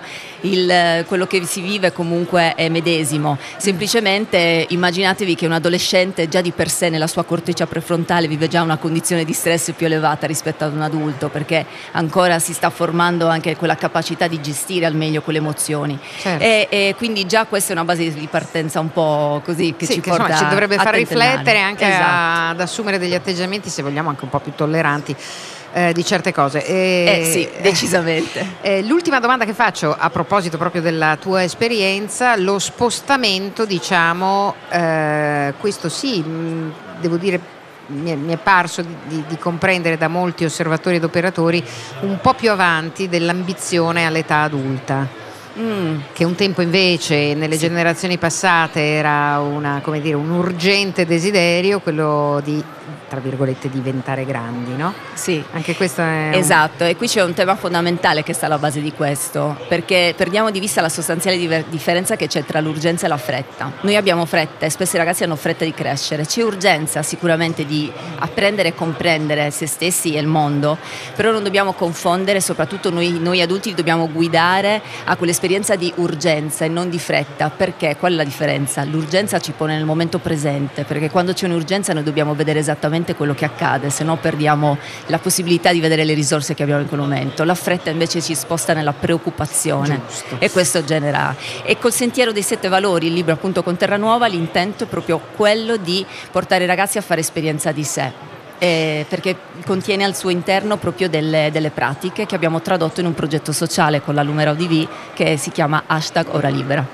Speaker 5: il, quello che si vive comunque è medesimo. Semplicemente immaginatevi che un adolescente già di per sé nella sua corteccia prefrontale vive già una condizione di stress più elevata rispetto ad un adulto, perché ancora si sta formando anche quella capacità di gestire al meglio quelle emozioni. Certo. E, e quindi già questa è una base di partenza un po' così che
Speaker 1: sì,
Speaker 5: ci
Speaker 1: che,
Speaker 5: porta,
Speaker 1: insomma, ci dovrebbe far riflettere anche
Speaker 5: esatto.
Speaker 1: a, ad assumere degli atteggiamenti, se vogliamo, anche un po' più tolleranti eh, di certe cose. E,
Speaker 5: eh sì, decisamente.
Speaker 1: Eh, l'ultima domanda che faccio a proposito proprio della tua esperienza, lo spostamento, diciamo, eh, questo sì, mh, devo dire, mi è, mi è parso di, di, di comprendere da molti osservatori ed operatori un po' più avanti dell'ambizione all'età adulta. Mm. Che un tempo invece nelle sì. generazioni passate era una, come dire, un urgente desiderio, quello di, tra virgolette, diventare grandi, no?
Speaker 5: Sì,
Speaker 1: anche questo è
Speaker 5: esatto,
Speaker 1: un...
Speaker 5: e qui c'è un tema fondamentale che sta alla base di questo, perché perdiamo di vista la sostanziale diver- differenza che c'è tra l'urgenza e la fretta. Noi abbiamo fretta e spesso i ragazzi hanno fretta di crescere, c'è urgenza sicuramente di apprendere e comprendere se stessi e il mondo, però non dobbiamo confondere, soprattutto noi, noi adulti dobbiamo guidare a quell'esperienza di urgenza e non di fretta. Perché? Qual è la differenza? L'urgenza ci pone nel momento presente, perché quando c'è un'urgenza noi dobbiamo vedere esattamente quello che accade, se no perdiamo la possibilità di vedere le risorse che abbiamo in quel momento. La fretta invece ci sposta nella preoccupazione. Giusto. E questo genera. E col Sentiero dei Sette Valori, il libro appunto con Terranuova, l'intento è proprio quello di portare i ragazzi a fare esperienza di sé. Eh, perché contiene al suo interno proprio delle, delle pratiche che abbiamo tradotto in un progetto sociale con la Lumera O D V che si chiama hashtag Ora Libera.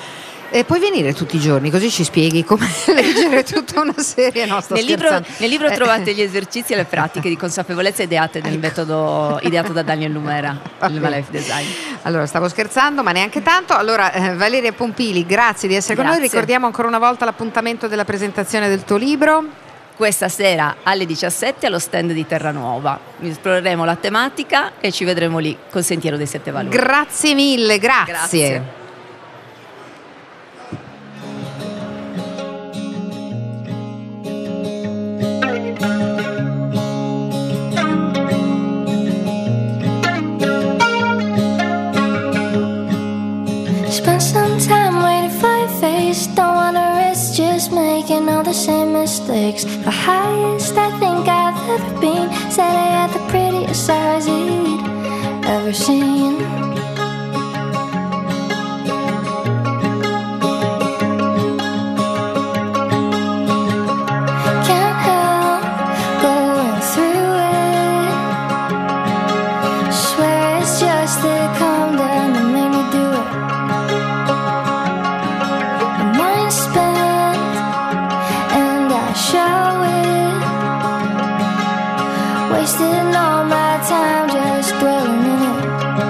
Speaker 1: E puoi venire tutti i giorni così ci spieghi come leggere tutta una serie. No, sto
Speaker 5: nel, libro, nel libro
Speaker 1: eh.
Speaker 5: trovate gli esercizi e le pratiche di consapevolezza ideate nel metodo ideato da Daniel Lumera, il Life Design.
Speaker 1: Allora, stavo scherzando, ma neanche tanto. Allora, eh, Valeria Pompili, grazie di essere grazie. con noi. Ricordiamo ancora una volta l'appuntamento della presentazione del tuo libro.
Speaker 5: Questa sera alle diciassette allo stand di Terranuova. Esploreremo la tematica e ci vedremo lì col Sentiero dei Sette Valori.
Speaker 1: Grazie mille, grazie. grazie.
Speaker 6: Spend some time waiting for your face. Don't wanna risk just making all the same mistakes mistakes. The highest I think I've ever been. Said I had the prettiest eyes he'd ever seen. Can't help going through it. Swear it's just the calm down that made me do it. My mind's spent and I show it. Wasting all my time just dwelling in it.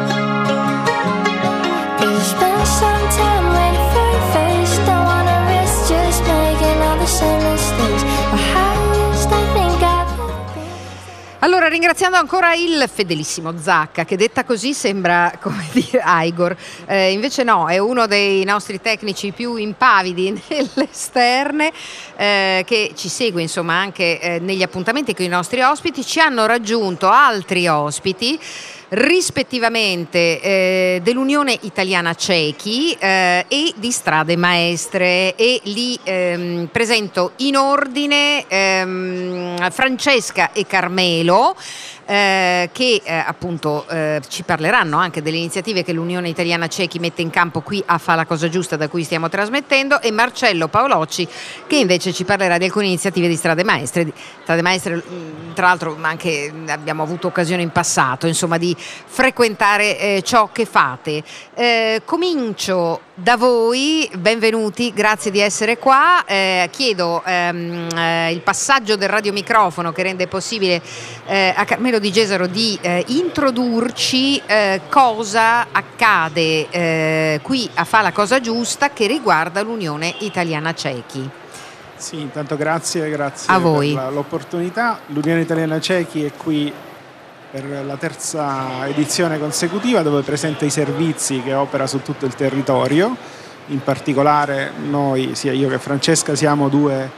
Speaker 6: Cause I spent some time waiting for your face. Don't wanna risk just making all the same mistakes. The highest I think I've ever been.
Speaker 1: Allora, ringraziando ancora il fedelissimo Zacca, che detta così sembra, come dire, Igor, eh, invece no, è uno dei nostri tecnici più impavidi nelle esterne, eh, che ci segue insomma anche eh, negli appuntamenti con i nostri ospiti. Ci hanno raggiunto altri ospiti, rispettivamente eh, dell'Unione Italiana Cechi eh, e di Strade Maestre, e li ehm, presento in ordine ehm, Francesca e Carmelo, eh, che eh, appunto eh, ci parleranno anche delle iniziative che l'Unione Italiana Cechi mette in campo qui a Fa la cosa giusta, da cui stiamo trasmettendo, e Marcello Paolocci, che invece ci parlerà di alcune iniziative di Strade Maestre. Strade Maestre, tra l'altro, anche abbiamo avuto occasione in passato, insomma, di frequentare eh, ciò che fate. Eh, comincio da voi, benvenuti, grazie di essere qua. Eh, chiedo ehm, eh, il passaggio del radiomicrofono che rende possibile eh, a Carmelo Di Gesaro di eh, introdurci eh, cosa accade eh, qui a Fa la cosa giusta che riguarda l'Unione Italiana Cechi.
Speaker 7: Sì, intanto grazie, grazie
Speaker 1: a voi
Speaker 7: per la, l'opportunità. L'Unione Italiana Cechi è qui per la terza edizione consecutiva, dove presenta i servizi che opera su tutto il territorio. In particolare noi, sia io che Francesca, siamo due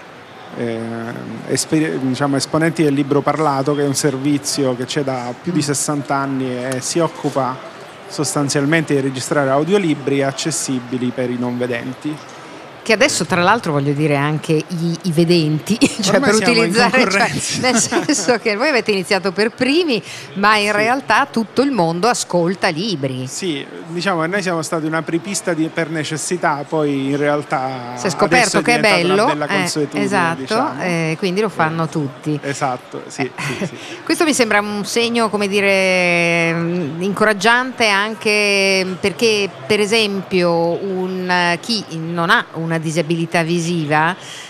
Speaker 7: eh, esper- diciamo, esponenti del libro parlato, che è un servizio che c'è da più di sessanta anni e si occupa sostanzialmente di registrare audiolibri accessibili per i non vedenti.
Speaker 1: Che adesso, tra l'altro, voglio dire anche i, i vedenti, cioè
Speaker 7: Ormai
Speaker 1: per
Speaker 7: siamo
Speaker 1: utilizzare,
Speaker 7: in
Speaker 1: cioè, nel senso che voi avete iniziato per primi, ma in
Speaker 7: Sì.
Speaker 1: realtà tutto il mondo ascolta libri.
Speaker 7: Sì, diciamo che noi siamo stati una apripista di, per necessità, poi in realtà
Speaker 1: Si è scoperto
Speaker 7: adesso
Speaker 1: che è
Speaker 7: diventata una
Speaker 1: bello,
Speaker 7: bella
Speaker 1: eh,
Speaker 7: consuetudine,
Speaker 1: esatto,
Speaker 7: diciamo.
Speaker 1: eh, quindi lo fanno tutti.
Speaker 7: Esatto, sì, sì, sì.
Speaker 1: Questo mi sembra un segno, come dire, mh, incoraggiante, anche perché, per esempio, un, eh, chi non ha una disabilità visiva,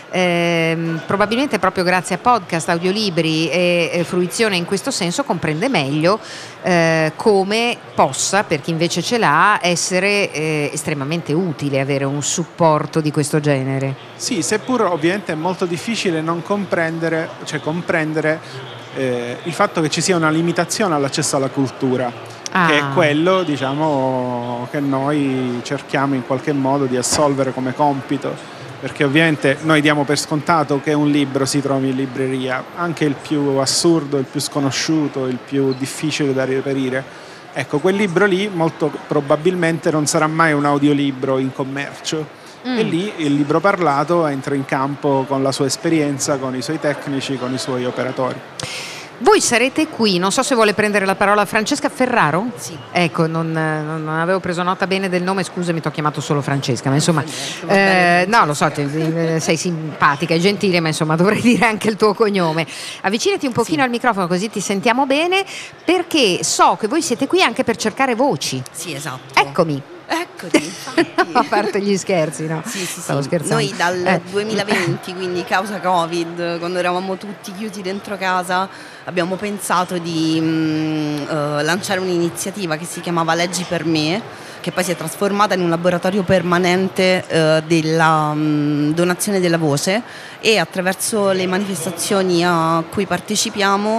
Speaker 1: ehm, probabilmente proprio grazie a podcast, audiolibri e, e fruizione in questo senso, comprende meglio eh, come possa, per chi invece ce l'ha, essere eh, estremamente utile avere un supporto di questo genere.
Speaker 7: Sì, seppur ovviamente è molto difficile non comprendere, cioè comprendere eh, il fatto che ci sia una limitazione all'accesso alla cultura,
Speaker 1: Ah.
Speaker 7: che è quello, diciamo, che noi cerchiamo in qualche modo di assolvere come compito, perché ovviamente noi diamo per scontato che un libro si trovi in libreria, anche il più assurdo, il più sconosciuto, il più difficile da reperire. Ecco, quel libro lì molto probabilmente non sarà mai un audiolibro in commercio. Mm. E lì il libro parlato entra in campo con la sua esperienza, con i suoi tecnici, con i suoi operatori.
Speaker 1: Voi sarete qui, non so se vuole prendere la parola Francesca Ferraro?
Speaker 5: Sì.
Speaker 1: Ecco, non, non avevo preso nota bene del nome, scusami, ti ho chiamato solo Francesca, ma insomma, eh, no, lo so, te, sei simpatica e gentile, ma insomma dovrei dire anche il tuo cognome. Avvicinati un pochino
Speaker 5: Sì.
Speaker 1: al microfono così ti sentiamo bene, perché so che voi siete qui anche per cercare voci.
Speaker 5: Sì, esatto.
Speaker 1: Eccomi.
Speaker 5: Eccoti, infatti.
Speaker 1: A parte gli scherzi, no?
Speaker 5: Sì, sì,
Speaker 1: Stavo
Speaker 5: sì.
Speaker 1: scherzando.
Speaker 5: Noi dal
Speaker 1: Eh.
Speaker 5: duemilaventi, quindi causa Covid, quando eravamo tutti chiusi dentro casa, abbiamo pensato di mh, eh, lanciare un'iniziativa che si chiamava Leggi per me, che poi si è trasformata in un laboratorio permanente eh, della mh, donazione della voce, e attraverso le manifestazioni a cui partecipiamo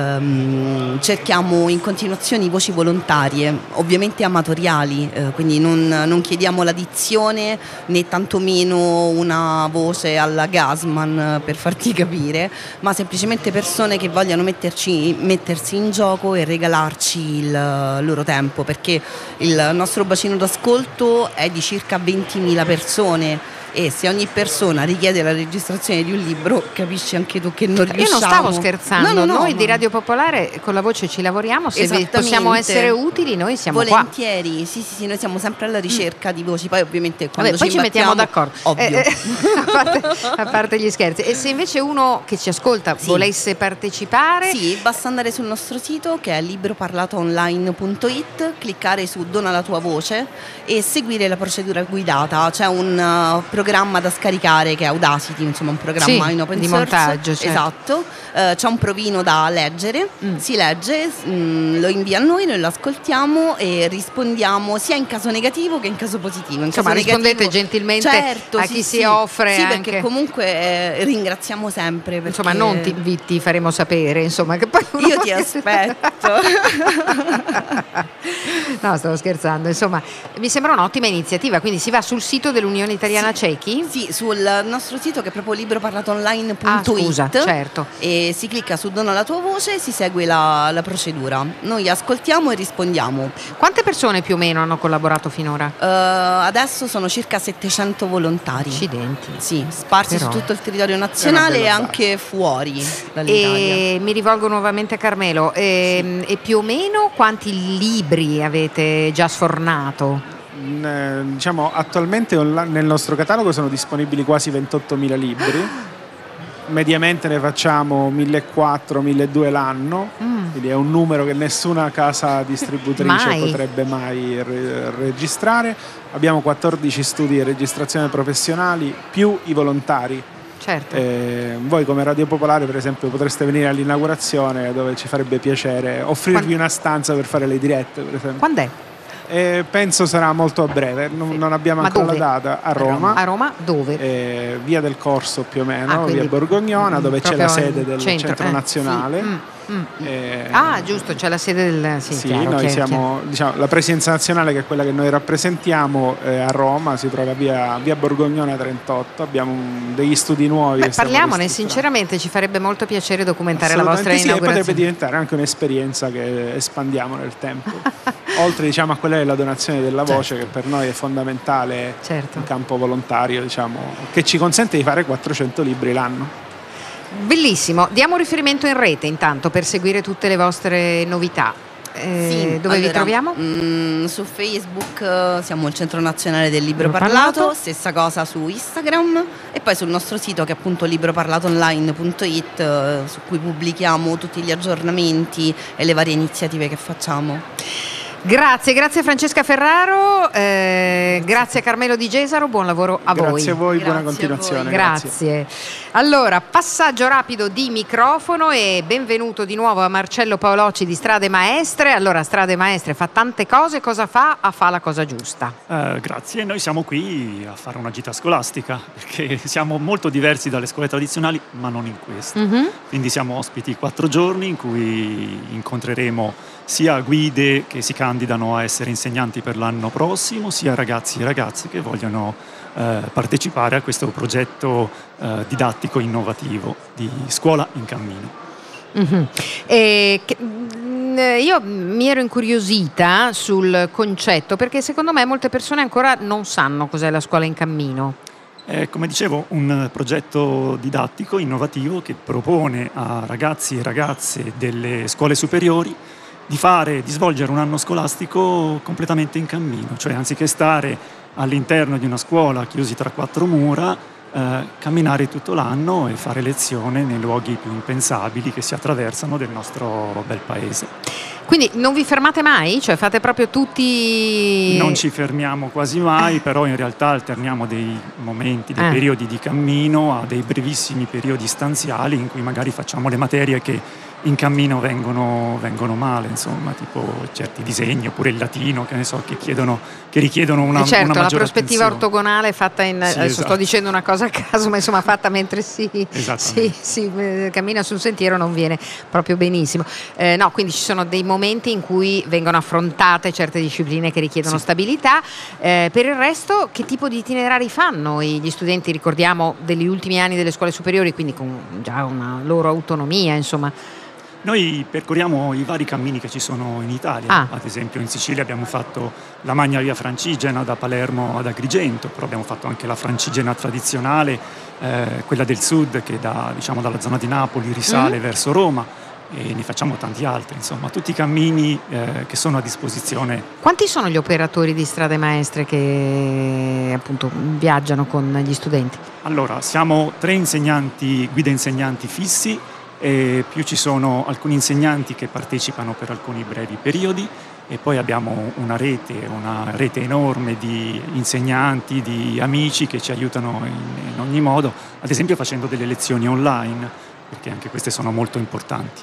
Speaker 5: ehm, cerchiamo in continuazione voci volontarie, ovviamente amatoriali, eh, quindi non, non chiediamo la dizione né tantomeno una voce alla Gasman, per farti capire, ma semplicemente persone che vogliano metterci, mettersi in gioco e regalarci il loro tempo, perché il nostro bacino d'ascolto è di circa ventimila persone
Speaker 8: e se ogni persona richiede la registrazione di un libro, capisci anche tu che non riusciamo.
Speaker 1: Io non stavo scherzando,
Speaker 8: no, no, no,
Speaker 1: noi
Speaker 8: ma...
Speaker 1: di Radio Popolare con la voce ci lavoriamo, se vi possiamo essere utili noi siamo
Speaker 8: volentieri,
Speaker 1: qua.
Speaker 8: sì sì sì, noi siamo sempre alla ricerca di voci, poi ovviamente quando
Speaker 1: Vabbè, poi ci mettiamo d'accordo,
Speaker 8: ovvio.
Speaker 1: Eh, eh, a, parte, a parte gli scherzi. E se invece uno che ci ascolta sì. volesse partecipare,
Speaker 8: sì, basta andare sul nostro sito che è libroparlatoonline punto it, cliccare su Dona la tua voce e seguire la procedura guidata. C'è un uh, programma da scaricare che è Audacity, insomma un programma
Speaker 1: sì,
Speaker 8: in open
Speaker 1: di
Speaker 8: source,
Speaker 1: montaggio, certo.
Speaker 8: esatto. Uh, c'è un provino da leggere, mm. si legge, mh, lo invia a noi, noi lo ascoltiamo e rispondiamo sia in caso negativo che in caso positivo. In
Speaker 1: Insomma,
Speaker 8: caso
Speaker 1: rispondete
Speaker 8: negativo,
Speaker 1: gentilmente
Speaker 8: certo,
Speaker 1: a
Speaker 8: sì,
Speaker 1: chi
Speaker 8: sì,
Speaker 1: si offre.
Speaker 8: sì,
Speaker 1: anche.
Speaker 8: Perché comunque eh, ringraziamo sempre. Perché...
Speaker 1: Insomma, non ti, vi, ti faremo sapere, insomma, che poi uno
Speaker 8: io ti aspetto.
Speaker 1: No, stavo scherzando. Insomma, mi sembra un'ottima iniziativa. Quindi si va sul sito dell'Unione Italiana
Speaker 8: sì,
Speaker 1: Cechi?
Speaker 8: Sì, sul nostro sito che è proprio libroparlatoonline punto it.
Speaker 1: Ah, scusa, certo.
Speaker 8: E si clicca su Dona la tua voce e si segue la, la procedura. Noi ascoltiamo e rispondiamo.
Speaker 1: Quante persone più o meno hanno collaborato finora?
Speaker 8: Uh, adesso sono circa settecento volontari.
Speaker 1: Accidenti.
Speaker 8: Sì, sparsi
Speaker 1: Però.
Speaker 8: su tutto il territorio nazionale e anche fuori dall'Italia.
Speaker 1: E mi rivolgo nuovamente a Carmelo. E, sì. e più o meno quanti libri avete già sfornato?
Speaker 7: Eh, diciamo attualmente nel nostro catalogo sono disponibili quasi ventottomila libri. Mediamente ne facciamo millequattrocento milleduecento l'anno, mm. quindi è un numero che nessuna casa distributrice
Speaker 1: mai.
Speaker 7: potrebbe mai re- registrare. Abbiamo quattordici studi di registrazione professionali più i volontari.
Speaker 1: Certo.
Speaker 7: Eh, voi come Radio Popolare per esempio potreste venire all'inaugurazione, dove ci farebbe piacere offrirvi Quando... una stanza per fare le dirette, per esempio.
Speaker 1: Quando è?
Speaker 7: Eh, penso sarà molto a breve, non, non abbiamo
Speaker 1: Ma
Speaker 7: ancora
Speaker 1: dove?
Speaker 7: la data. A Roma.
Speaker 1: A Roma dove?
Speaker 7: Eh, via del Corso più o meno,
Speaker 1: ah,
Speaker 7: via Borgognona, dove c'è la sede del
Speaker 1: centro,
Speaker 7: centro
Speaker 1: eh,
Speaker 7: nazionale.
Speaker 1: Sì. Mm, mm.
Speaker 7: Eh,
Speaker 1: ah, giusto, c'è la sede del sì,
Speaker 7: sì
Speaker 1: chiaro,
Speaker 7: noi
Speaker 1: chiaro,
Speaker 7: siamo
Speaker 1: chiaro.
Speaker 7: Diciamo, la presidenza nazionale, che è quella che noi rappresentiamo, eh, a Roma, si trova via, via Borgognona trentotto. Abbiamo un, degli studi nuovi.
Speaker 1: Beh, parliamone, sinceramente ci farebbe molto piacere documentare la vostra
Speaker 7: sì,
Speaker 1: inaugurazione.
Speaker 7: E potrebbe diventare anche un'esperienza che espandiamo nel tempo. Oltre diciamo a quella della donazione della voce, certo. che per noi è fondamentale, certo. in campo volontario, diciamo, che ci consente di fare quattrocento libri l'anno.
Speaker 1: Bellissimo, diamo un riferimento in rete intanto per seguire tutte le vostre novità. Eh,
Speaker 8: sì,
Speaker 1: dove
Speaker 8: allora,
Speaker 1: vi troviamo?
Speaker 8: Mh, su Facebook uh, siamo il Centro Nazionale del Libro Parlato, parlato, stessa cosa su Instagram e poi sul nostro sito che è appunto libroparlatoonline punto it, uh, su cui pubblichiamo tutti gli aggiornamenti e le varie iniziative che facciamo.
Speaker 1: Grazie, grazie Francesca Ferraro, eh, grazie a Carmelo Di Gesaro, buon lavoro a voi.
Speaker 7: Grazie a voi,
Speaker 8: grazie
Speaker 7: buona continuazione.
Speaker 1: Grazie. grazie. Allora, passaggio rapido di microfono e benvenuto di nuovo a Marcello Paolocci di Strade Maestre. Allora, Strade Maestre fa tante cose, cosa fa? A fa la cosa giusta.
Speaker 9: Uh, grazie, noi siamo qui a fare una gita scolastica perché siamo molto diversi dalle scuole tradizionali, ma non in questo. Mm-hmm. Quindi siamo ospiti quattro giorni in cui incontreremo sia guide che si candidano a essere insegnanti per l'anno prossimo, sia ragazzi e ragazze che vogliono eh, partecipare a questo progetto eh, didattico innovativo di Scuola in Cammino.
Speaker 1: Mm-hmm. E che, io mi ero incuriosita sul concetto perché secondo me molte persone ancora non sanno cos'è la Scuola in Cammino.
Speaker 9: È, come dicevo, un progetto didattico innovativo che propone a ragazzi e ragazze delle scuole superiori di fare, di svolgere un anno scolastico completamente in cammino, cioè anziché stare all'interno di una scuola chiusi tra quattro mura, eh, camminare tutto l'anno e fare lezione nei luoghi più impensabili che si attraversano del nostro bel paese.
Speaker 1: Quindi non vi fermate mai? Cioè fate proprio tutti...
Speaker 9: Non ci fermiamo quasi mai, però in realtà alterniamo dei momenti, dei eh. periodi di cammino a dei brevissimi periodi stanziali in cui magari facciamo le materie che in cammino vengono, vengono male, insomma, tipo certi disegni oppure il latino, che ne so, che chiedono, che richiedono una,
Speaker 1: certo,
Speaker 9: una maggiore
Speaker 1: la prospettiva
Speaker 9: attenzione.
Speaker 1: Ortogonale fatta in
Speaker 9: Sì,
Speaker 1: adesso
Speaker 9: esatto.
Speaker 1: sto dicendo una cosa a caso, ma insomma fatta mentre si, si, si eh, cammina sul sentiero non viene proprio benissimo. Eh, no, quindi ci sono dei momenti in cui vengono affrontate certe discipline che richiedono sì. stabilità. Eh, per il resto, che tipo di itinerari fanno gli studenti? Ricordiamo degli ultimi anni delle scuole superiori, quindi con già una loro autonomia, insomma.
Speaker 9: Noi percorriamo i vari cammini che ci sono in Italia.
Speaker 1: Ah.
Speaker 9: Ad esempio in Sicilia abbiamo fatto la Magna Via Francigena da Palermo ad Agrigento, però abbiamo fatto anche la Francigena tradizionale, eh, quella del sud che da, diciamo, dalla zona di Napoli risale mm. verso Roma, e ne facciamo tanti altri, insomma tutti i cammini eh, che sono a disposizione.
Speaker 1: Quanti sono gli operatori di strade maestre che appunto viaggiano con gli studenti?
Speaker 9: Allora, siamo tre insegnanti, guida insegnanti fissi, e più ci sono alcuni insegnanti che partecipano per alcuni brevi periodi, e poi abbiamo una rete, una rete enorme di insegnanti, di amici che ci aiutano in, in ogni modo, ad esempio facendo delle lezioni online, perché anche queste sono molto importanti.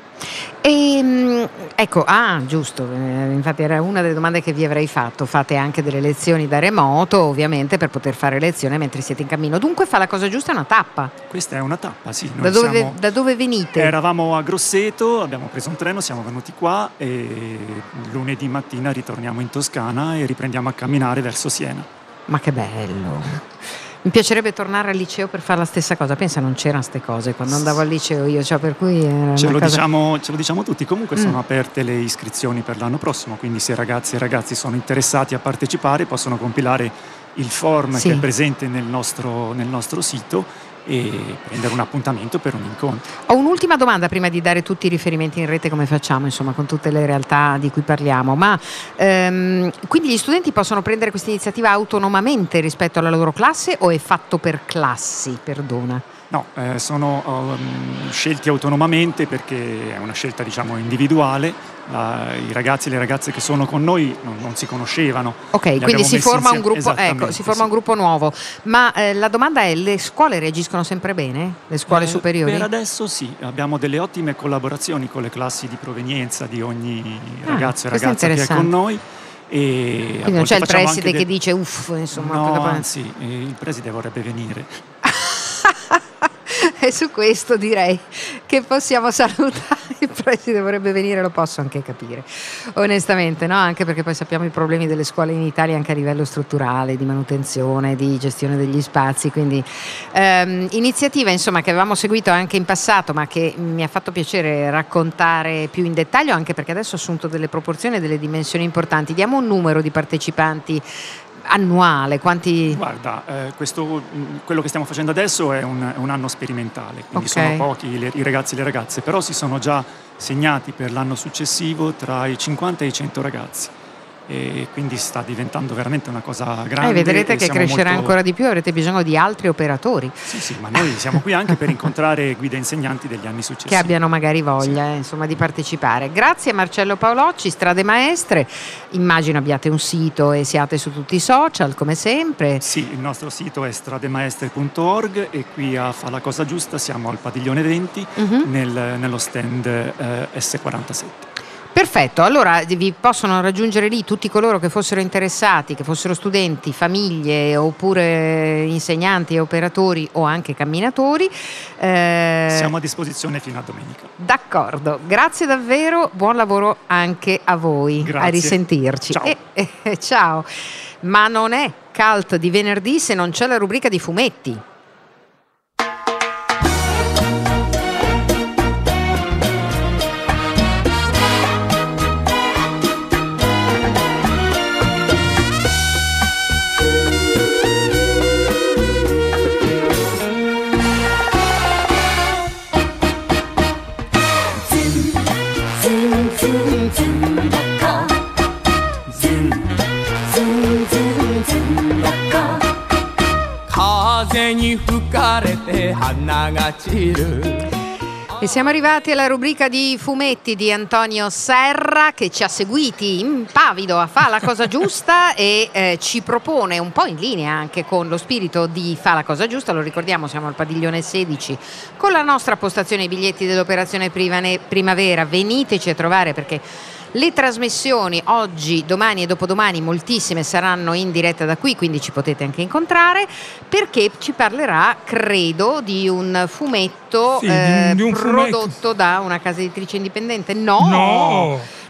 Speaker 1: E, ecco, ah giusto, eh, infatti era una delle domande che vi avrei fatto. Fate anche delle lezioni da remoto, ovviamente, per poter fare lezione mentre siete in cammino. Dunque Fa la cosa giusta è una tappa.
Speaker 9: Questa è una tappa, sì.
Speaker 1: Da dove, siamo, da dove venite?
Speaker 9: Eravamo a Grosseto, abbiamo preso un treno, siamo venuti qua e lunedì mattina ritorniamo in Toscana e riprendiamo a camminare verso Siena.
Speaker 1: Ma che bello! Mi piacerebbe tornare al liceo per fare la stessa cosa. Pensa, non c'erano ste cose quando andavo al liceo io, cioè per cui era
Speaker 9: ce,
Speaker 1: una
Speaker 9: lo
Speaker 1: cosa...
Speaker 9: diciamo, ce lo diciamo tutti. Comunque
Speaker 1: mm.
Speaker 9: sono aperte le iscrizioni per l'anno prossimo, quindi se ragazzi e ragazzi sono interessati a partecipare possono compilare il form
Speaker 1: sì.
Speaker 9: che è presente nel nostro, nel nostro sito e prendere un appuntamento per un incontro.
Speaker 1: Ho un'ultima domanda prima di dare tutti i riferimenti in rete, come facciamo insomma con tutte le realtà di cui parliamo, ma ehm, quindi gli studenti possono prendere questa iniziativa autonomamente rispetto alla loro classe o è fatto per classi? Perdona.
Speaker 9: No, eh, sono um, scelti autonomamente perché è una scelta, diciamo, individuale. La, I ragazzi e le ragazze che sono con noi non, non si conoscevano.
Speaker 1: Ok, quindi si forma, un gruppo,
Speaker 9: ecco,
Speaker 1: si forma
Speaker 9: sì.
Speaker 1: un gruppo nuovo. Ma eh, la domanda è: le scuole reagiscono sempre bene? Le scuole
Speaker 9: eh,
Speaker 1: superiori?
Speaker 9: Per adesso sì, abbiamo delle ottime collaborazioni con le classi di provenienza di ogni ragazzo
Speaker 1: ah,
Speaker 9: e ragazza che è con noi. E
Speaker 1: quindi non c'è il preside
Speaker 9: de...
Speaker 1: che dice uff, insomma.
Speaker 9: No, anzi, il preside vorrebbe venire.
Speaker 1: E su questo direi che possiamo salutare. Il preside vorrebbe venire, lo posso anche capire onestamente, no? Anche perché poi sappiamo i problemi delle scuole in Italia anche a livello strutturale, di manutenzione, di gestione degli spazi, quindi ehm, iniziativa insomma che avevamo seguito anche in passato, ma che mi ha fatto piacere raccontare più in dettaglio, anche perché adesso ha assunto delle proporzioni e delle dimensioni importanti. Diamo un numero di partecipanti annuale, quanti?
Speaker 9: Guarda, eh, questo, quello che stiamo facendo adesso è un, è un anno sperimentale, quindi
Speaker 1: okay.
Speaker 9: sono pochi le, i ragazzi e le ragazze, però si sono già segnati per l'anno successivo tra i cinquanta e i cento ragazzi. E quindi sta diventando veramente una cosa grande.
Speaker 1: E vedrete che crescerà
Speaker 9: molto...
Speaker 1: ancora di più, avrete bisogno di altri operatori.
Speaker 9: Sì, sì, ma noi siamo qui anche per incontrare guide insegnanti degli anni successivi.
Speaker 1: Che abbiano magari voglia,
Speaker 9: sì.
Speaker 1: eh, insomma, di partecipare. Grazie a Marcello Paolocci, Strade Maestre. Immagino abbiate un sito e siate su tutti i social, come sempre.
Speaker 9: Sì, il nostro sito è strademaestre punto org e qui a Fa la cosa giusta siamo al padiglione venti, uh-huh. nel, nello stand eh, S quarantasette.
Speaker 1: Perfetto, allora vi possono raggiungere lì tutti coloro che fossero interessati, che fossero studenti, famiglie oppure insegnanti e operatori o anche camminatori.
Speaker 9: Eh... Siamo a disposizione fino a domenica.
Speaker 1: D'accordo, grazie davvero, buon lavoro anche a voi.
Speaker 9: Grazie.
Speaker 1: A risentirci.
Speaker 9: Ciao.
Speaker 1: E, eh, ciao. Ma non è Cult di venerdì se non c'è la rubrica di fumetti. E siamo arrivati alla rubrica di fumetti di Antonio Serra, che ci ha seguiti impavido a Fa la cosa giusta e eh, ci propone, un po' in linea anche con lo spirito di Fa la cosa giusta, lo ricordiamo, siamo al padiglione sedici con la nostra postazione i biglietti dell'operazione Primavera. Veniteci a trovare perché le trasmissioni oggi, domani e dopodomani moltissime saranno in diretta da qui, quindi ci potete anche incontrare, perché ci parlerà, credo, di un fumetto
Speaker 10: sì,
Speaker 1: eh,
Speaker 10: di un
Speaker 1: prodotto
Speaker 10: fumetto.
Speaker 1: da una casa editrice indipendente. No!
Speaker 10: No!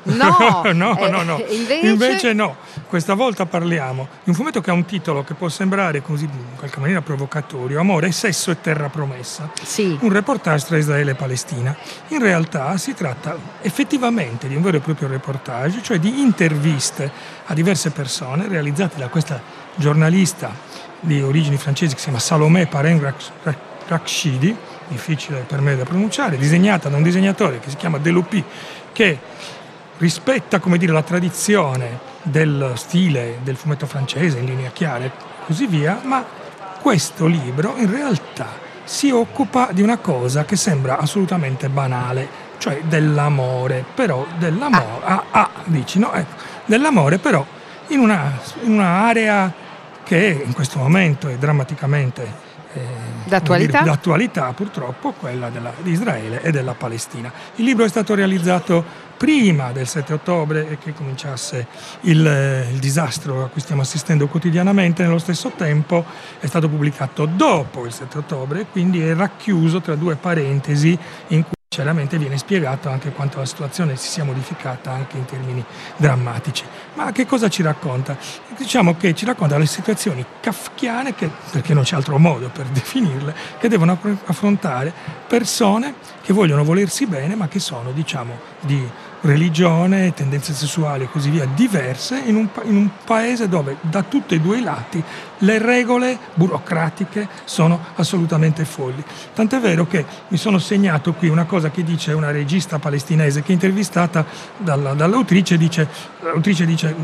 Speaker 1: No,
Speaker 10: no,
Speaker 1: eh,
Speaker 10: no, no.
Speaker 1: Invece...
Speaker 10: invece no. Questa volta parliamo di un fumetto che ha un titolo che può sembrare così in qualche maniera provocatorio: Amore, sesso e terra promessa.
Speaker 1: Sì.
Speaker 10: Un reportage tra Israele e Palestina. In realtà si tratta effettivamente di un vero e proprio reportage, cioè di interviste a diverse persone realizzate da questa giornalista di origini francesi che si chiama Salomé Parrain-Rakshidi, difficile per me da pronunciare, disegnata da un disegnatore che si chiama Delupi, che rispetta, come dire, la tradizione del stile del fumetto francese in linea chiara e così via, ma questo libro in realtà si occupa di una cosa che sembra assolutamente banale, cioè dell'amore, però dell'amore, ah, ah, ah dici, no? Ecco, dell'amore però in una, in un'area che in questo momento è drammaticamente eh,
Speaker 1: d'attualità?
Speaker 10: Dire, d'attualità purtroppo, quella della, di Israele e della Palestina. Il libro è stato realizzato prima del sette ottobre e che cominciasse il, il disastro a cui stiamo assistendo quotidianamente. Nello stesso tempo è stato pubblicato dopo il sette ottobre, quindi è racchiuso tra due parentesi in cui chiaramente viene spiegato anche quanto la situazione si sia modificata anche in termini drammatici. Ma che cosa ci racconta? Diciamo che ci racconta le situazioni kafkiane, che, perché non c'è altro modo per definirle, che devono affrontare persone che vogliono volersi bene ma che sono, diciamo, di religione, tendenze sessuali e così via diverse in un, in un paese dove da tutti e due i lati le regole burocratiche sono assolutamente folli. Tant'è vero che mi sono segnato qui una cosa che dice una regista palestinese che è intervistata dalla, dall'autrice, dice, l'autrice dice: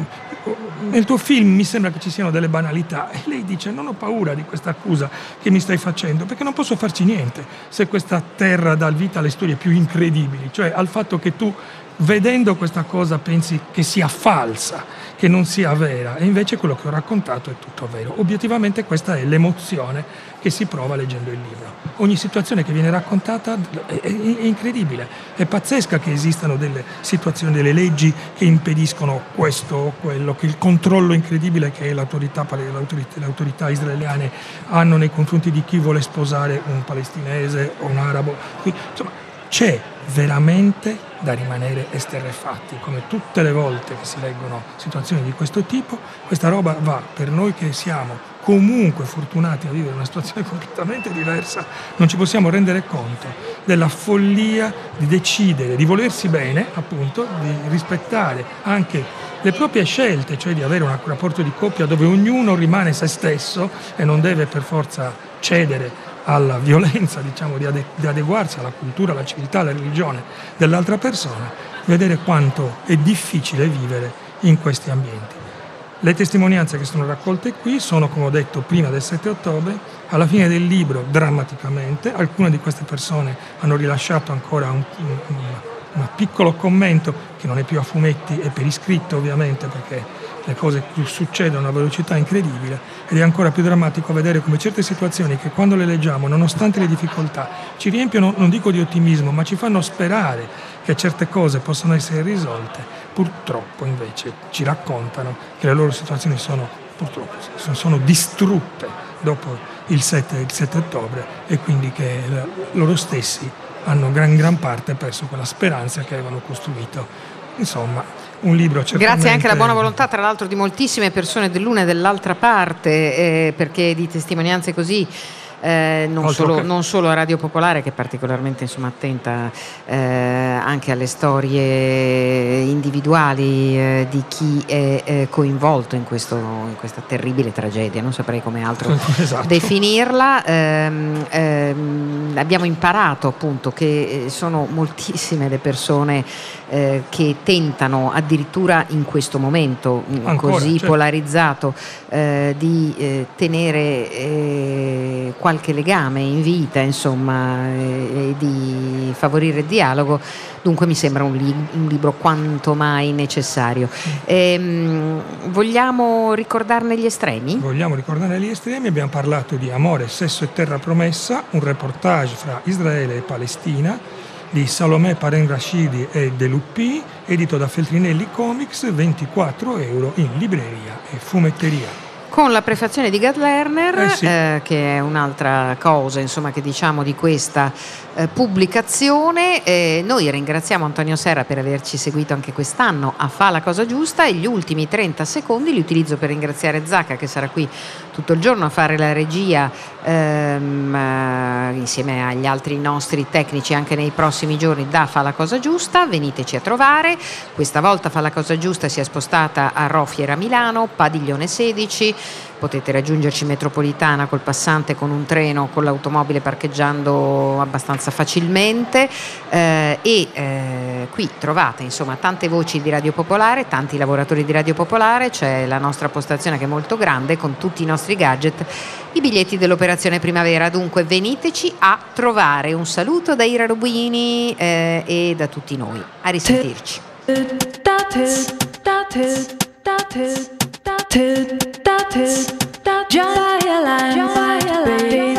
Speaker 10: nel tuo film mi sembra che ci siano delle banalità, e lei dice: non ho paura di questa accusa che mi stai facendo, perché non posso farci niente se questa terra dà vita alle storie più incredibili, cioè al fatto che tu, vedendo questa cosa, pensi che sia falsa, che non sia vera, e invece quello che ho raccontato è tutto vero. Obiettivamente questa è l'emozione che si prova leggendo il libro. Ogni situazione che viene raccontata è, è, è incredibile, è pazzesca che esistano delle situazioni, delle leggi che impediscono questo o quello, che il controllo incredibile che l'autorità, l'autorità, le autorità israeliane hanno nei confronti di chi vuole sposare un palestinese o un arabo. Insomma, c'è veramente da rimanere esterrefatti, come tutte le volte che si leggono situazioni di questo tipo. Questa roba va, per noi che siamo comunque fortunati a vivere una situazione completamente diversa, non ci possiamo rendere conto della follia di decidere, di volersi bene, appunto, di rispettare anche le proprie scelte, cioè di avere un rapporto di coppia dove ognuno rimane se stesso e non deve per forza cedere alla violenza, diciamo, di, ade- di adeguarsi alla cultura, alla civiltà, alla religione dell'altra persona, vedere quanto è difficile vivere in questi ambienti. Le testimonianze che sono raccolte qui sono, come ho detto, prima del sette ottobre. Alla fine del libro, drammaticamente, alcune di queste persone hanno rilasciato ancora un, un, un piccolo commento che non è più a fumetti, è per iscritto ovviamente, perché le cose succedono a una velocità incredibile, ed è ancora più drammatico vedere come certe situazioni che quando le leggiamo, nonostante le difficoltà, ci riempiono, non dico di ottimismo, ma ci fanno sperare che certe cose possano essere risolte, purtroppo invece ci raccontano che le loro situazioni sono purtroppo sono distrutte dopo il sette, il sette ottobre, e quindi che loro stessi hanno gran gran parte perso quella speranza che avevano costruito. Insomma, un libro certamente...
Speaker 1: Grazie anche alla buona volontà, tra l'altro, di moltissime persone dell'una e dell'altra parte, eh, perché di testimonianze così eh, non, solo, che... non solo a Radio Popolare, che è particolarmente, insomma, attenta eh, anche alle storie individuali eh, di chi è eh, coinvolto in, questo, in questa terribile tragedia, non saprei come altro esatto. definirla. Ehm, ehm, abbiamo imparato appunto che sono moltissime le persone eh, che tentano addirittura in questo momento Ancora, così certo. polarizzato eh, di eh, tenere eh, qualche legame in vita, insomma, e di favorire il dialogo. Dunque mi sembra un, li- un libro quanto mai necessario. Ehm, vogliamo ricordarne gli estremi?
Speaker 10: Vogliamo ricordarne gli estremi. Abbiamo parlato di Amore, sesso e terra promessa, un reportage fra Israele e Palestina di Salomé Parrain-Rakshidi e Delupi, edito da Feltrinelli Comics, ventiquattro euro in libreria e fumetteria.
Speaker 1: con la prefazione di Gad Lerner,
Speaker 10: Eh sì.
Speaker 1: eh, che è un'altra cosa, insomma, che diciamo di questa eh, pubblicazione. Eh, noi ringraziamo Antonio Serra per averci seguito anche quest'anno a Fa la cosa giusta, e gli ultimi trenta secondi li utilizzo per ringraziare Zacca, che sarà qui tutto il giorno a fare la regia ehm, eh, insieme agli altri nostri tecnici anche nei prossimi giorni da Fa la cosa giusta. Veniteci a trovare. Questa volta Fa la cosa giusta si è spostata a Rofiera Milano, Padiglione sedici. Potete raggiungerci in metropolitana col passante, con un treno, con l'automobile, parcheggiando abbastanza facilmente, eh, e eh, qui trovate insomma tante voci di Radio Popolare, tanti lavoratori di Radio Popolare, c'è la nostra postazione che è molto grande con tutti i nostri gadget, i biglietti dell'operazione primavera. Dunque veniteci a trovare. Un saluto da Ira Rubini eh, e da tutti noi. A risentirci.
Speaker 6: Just by a line, by a lady.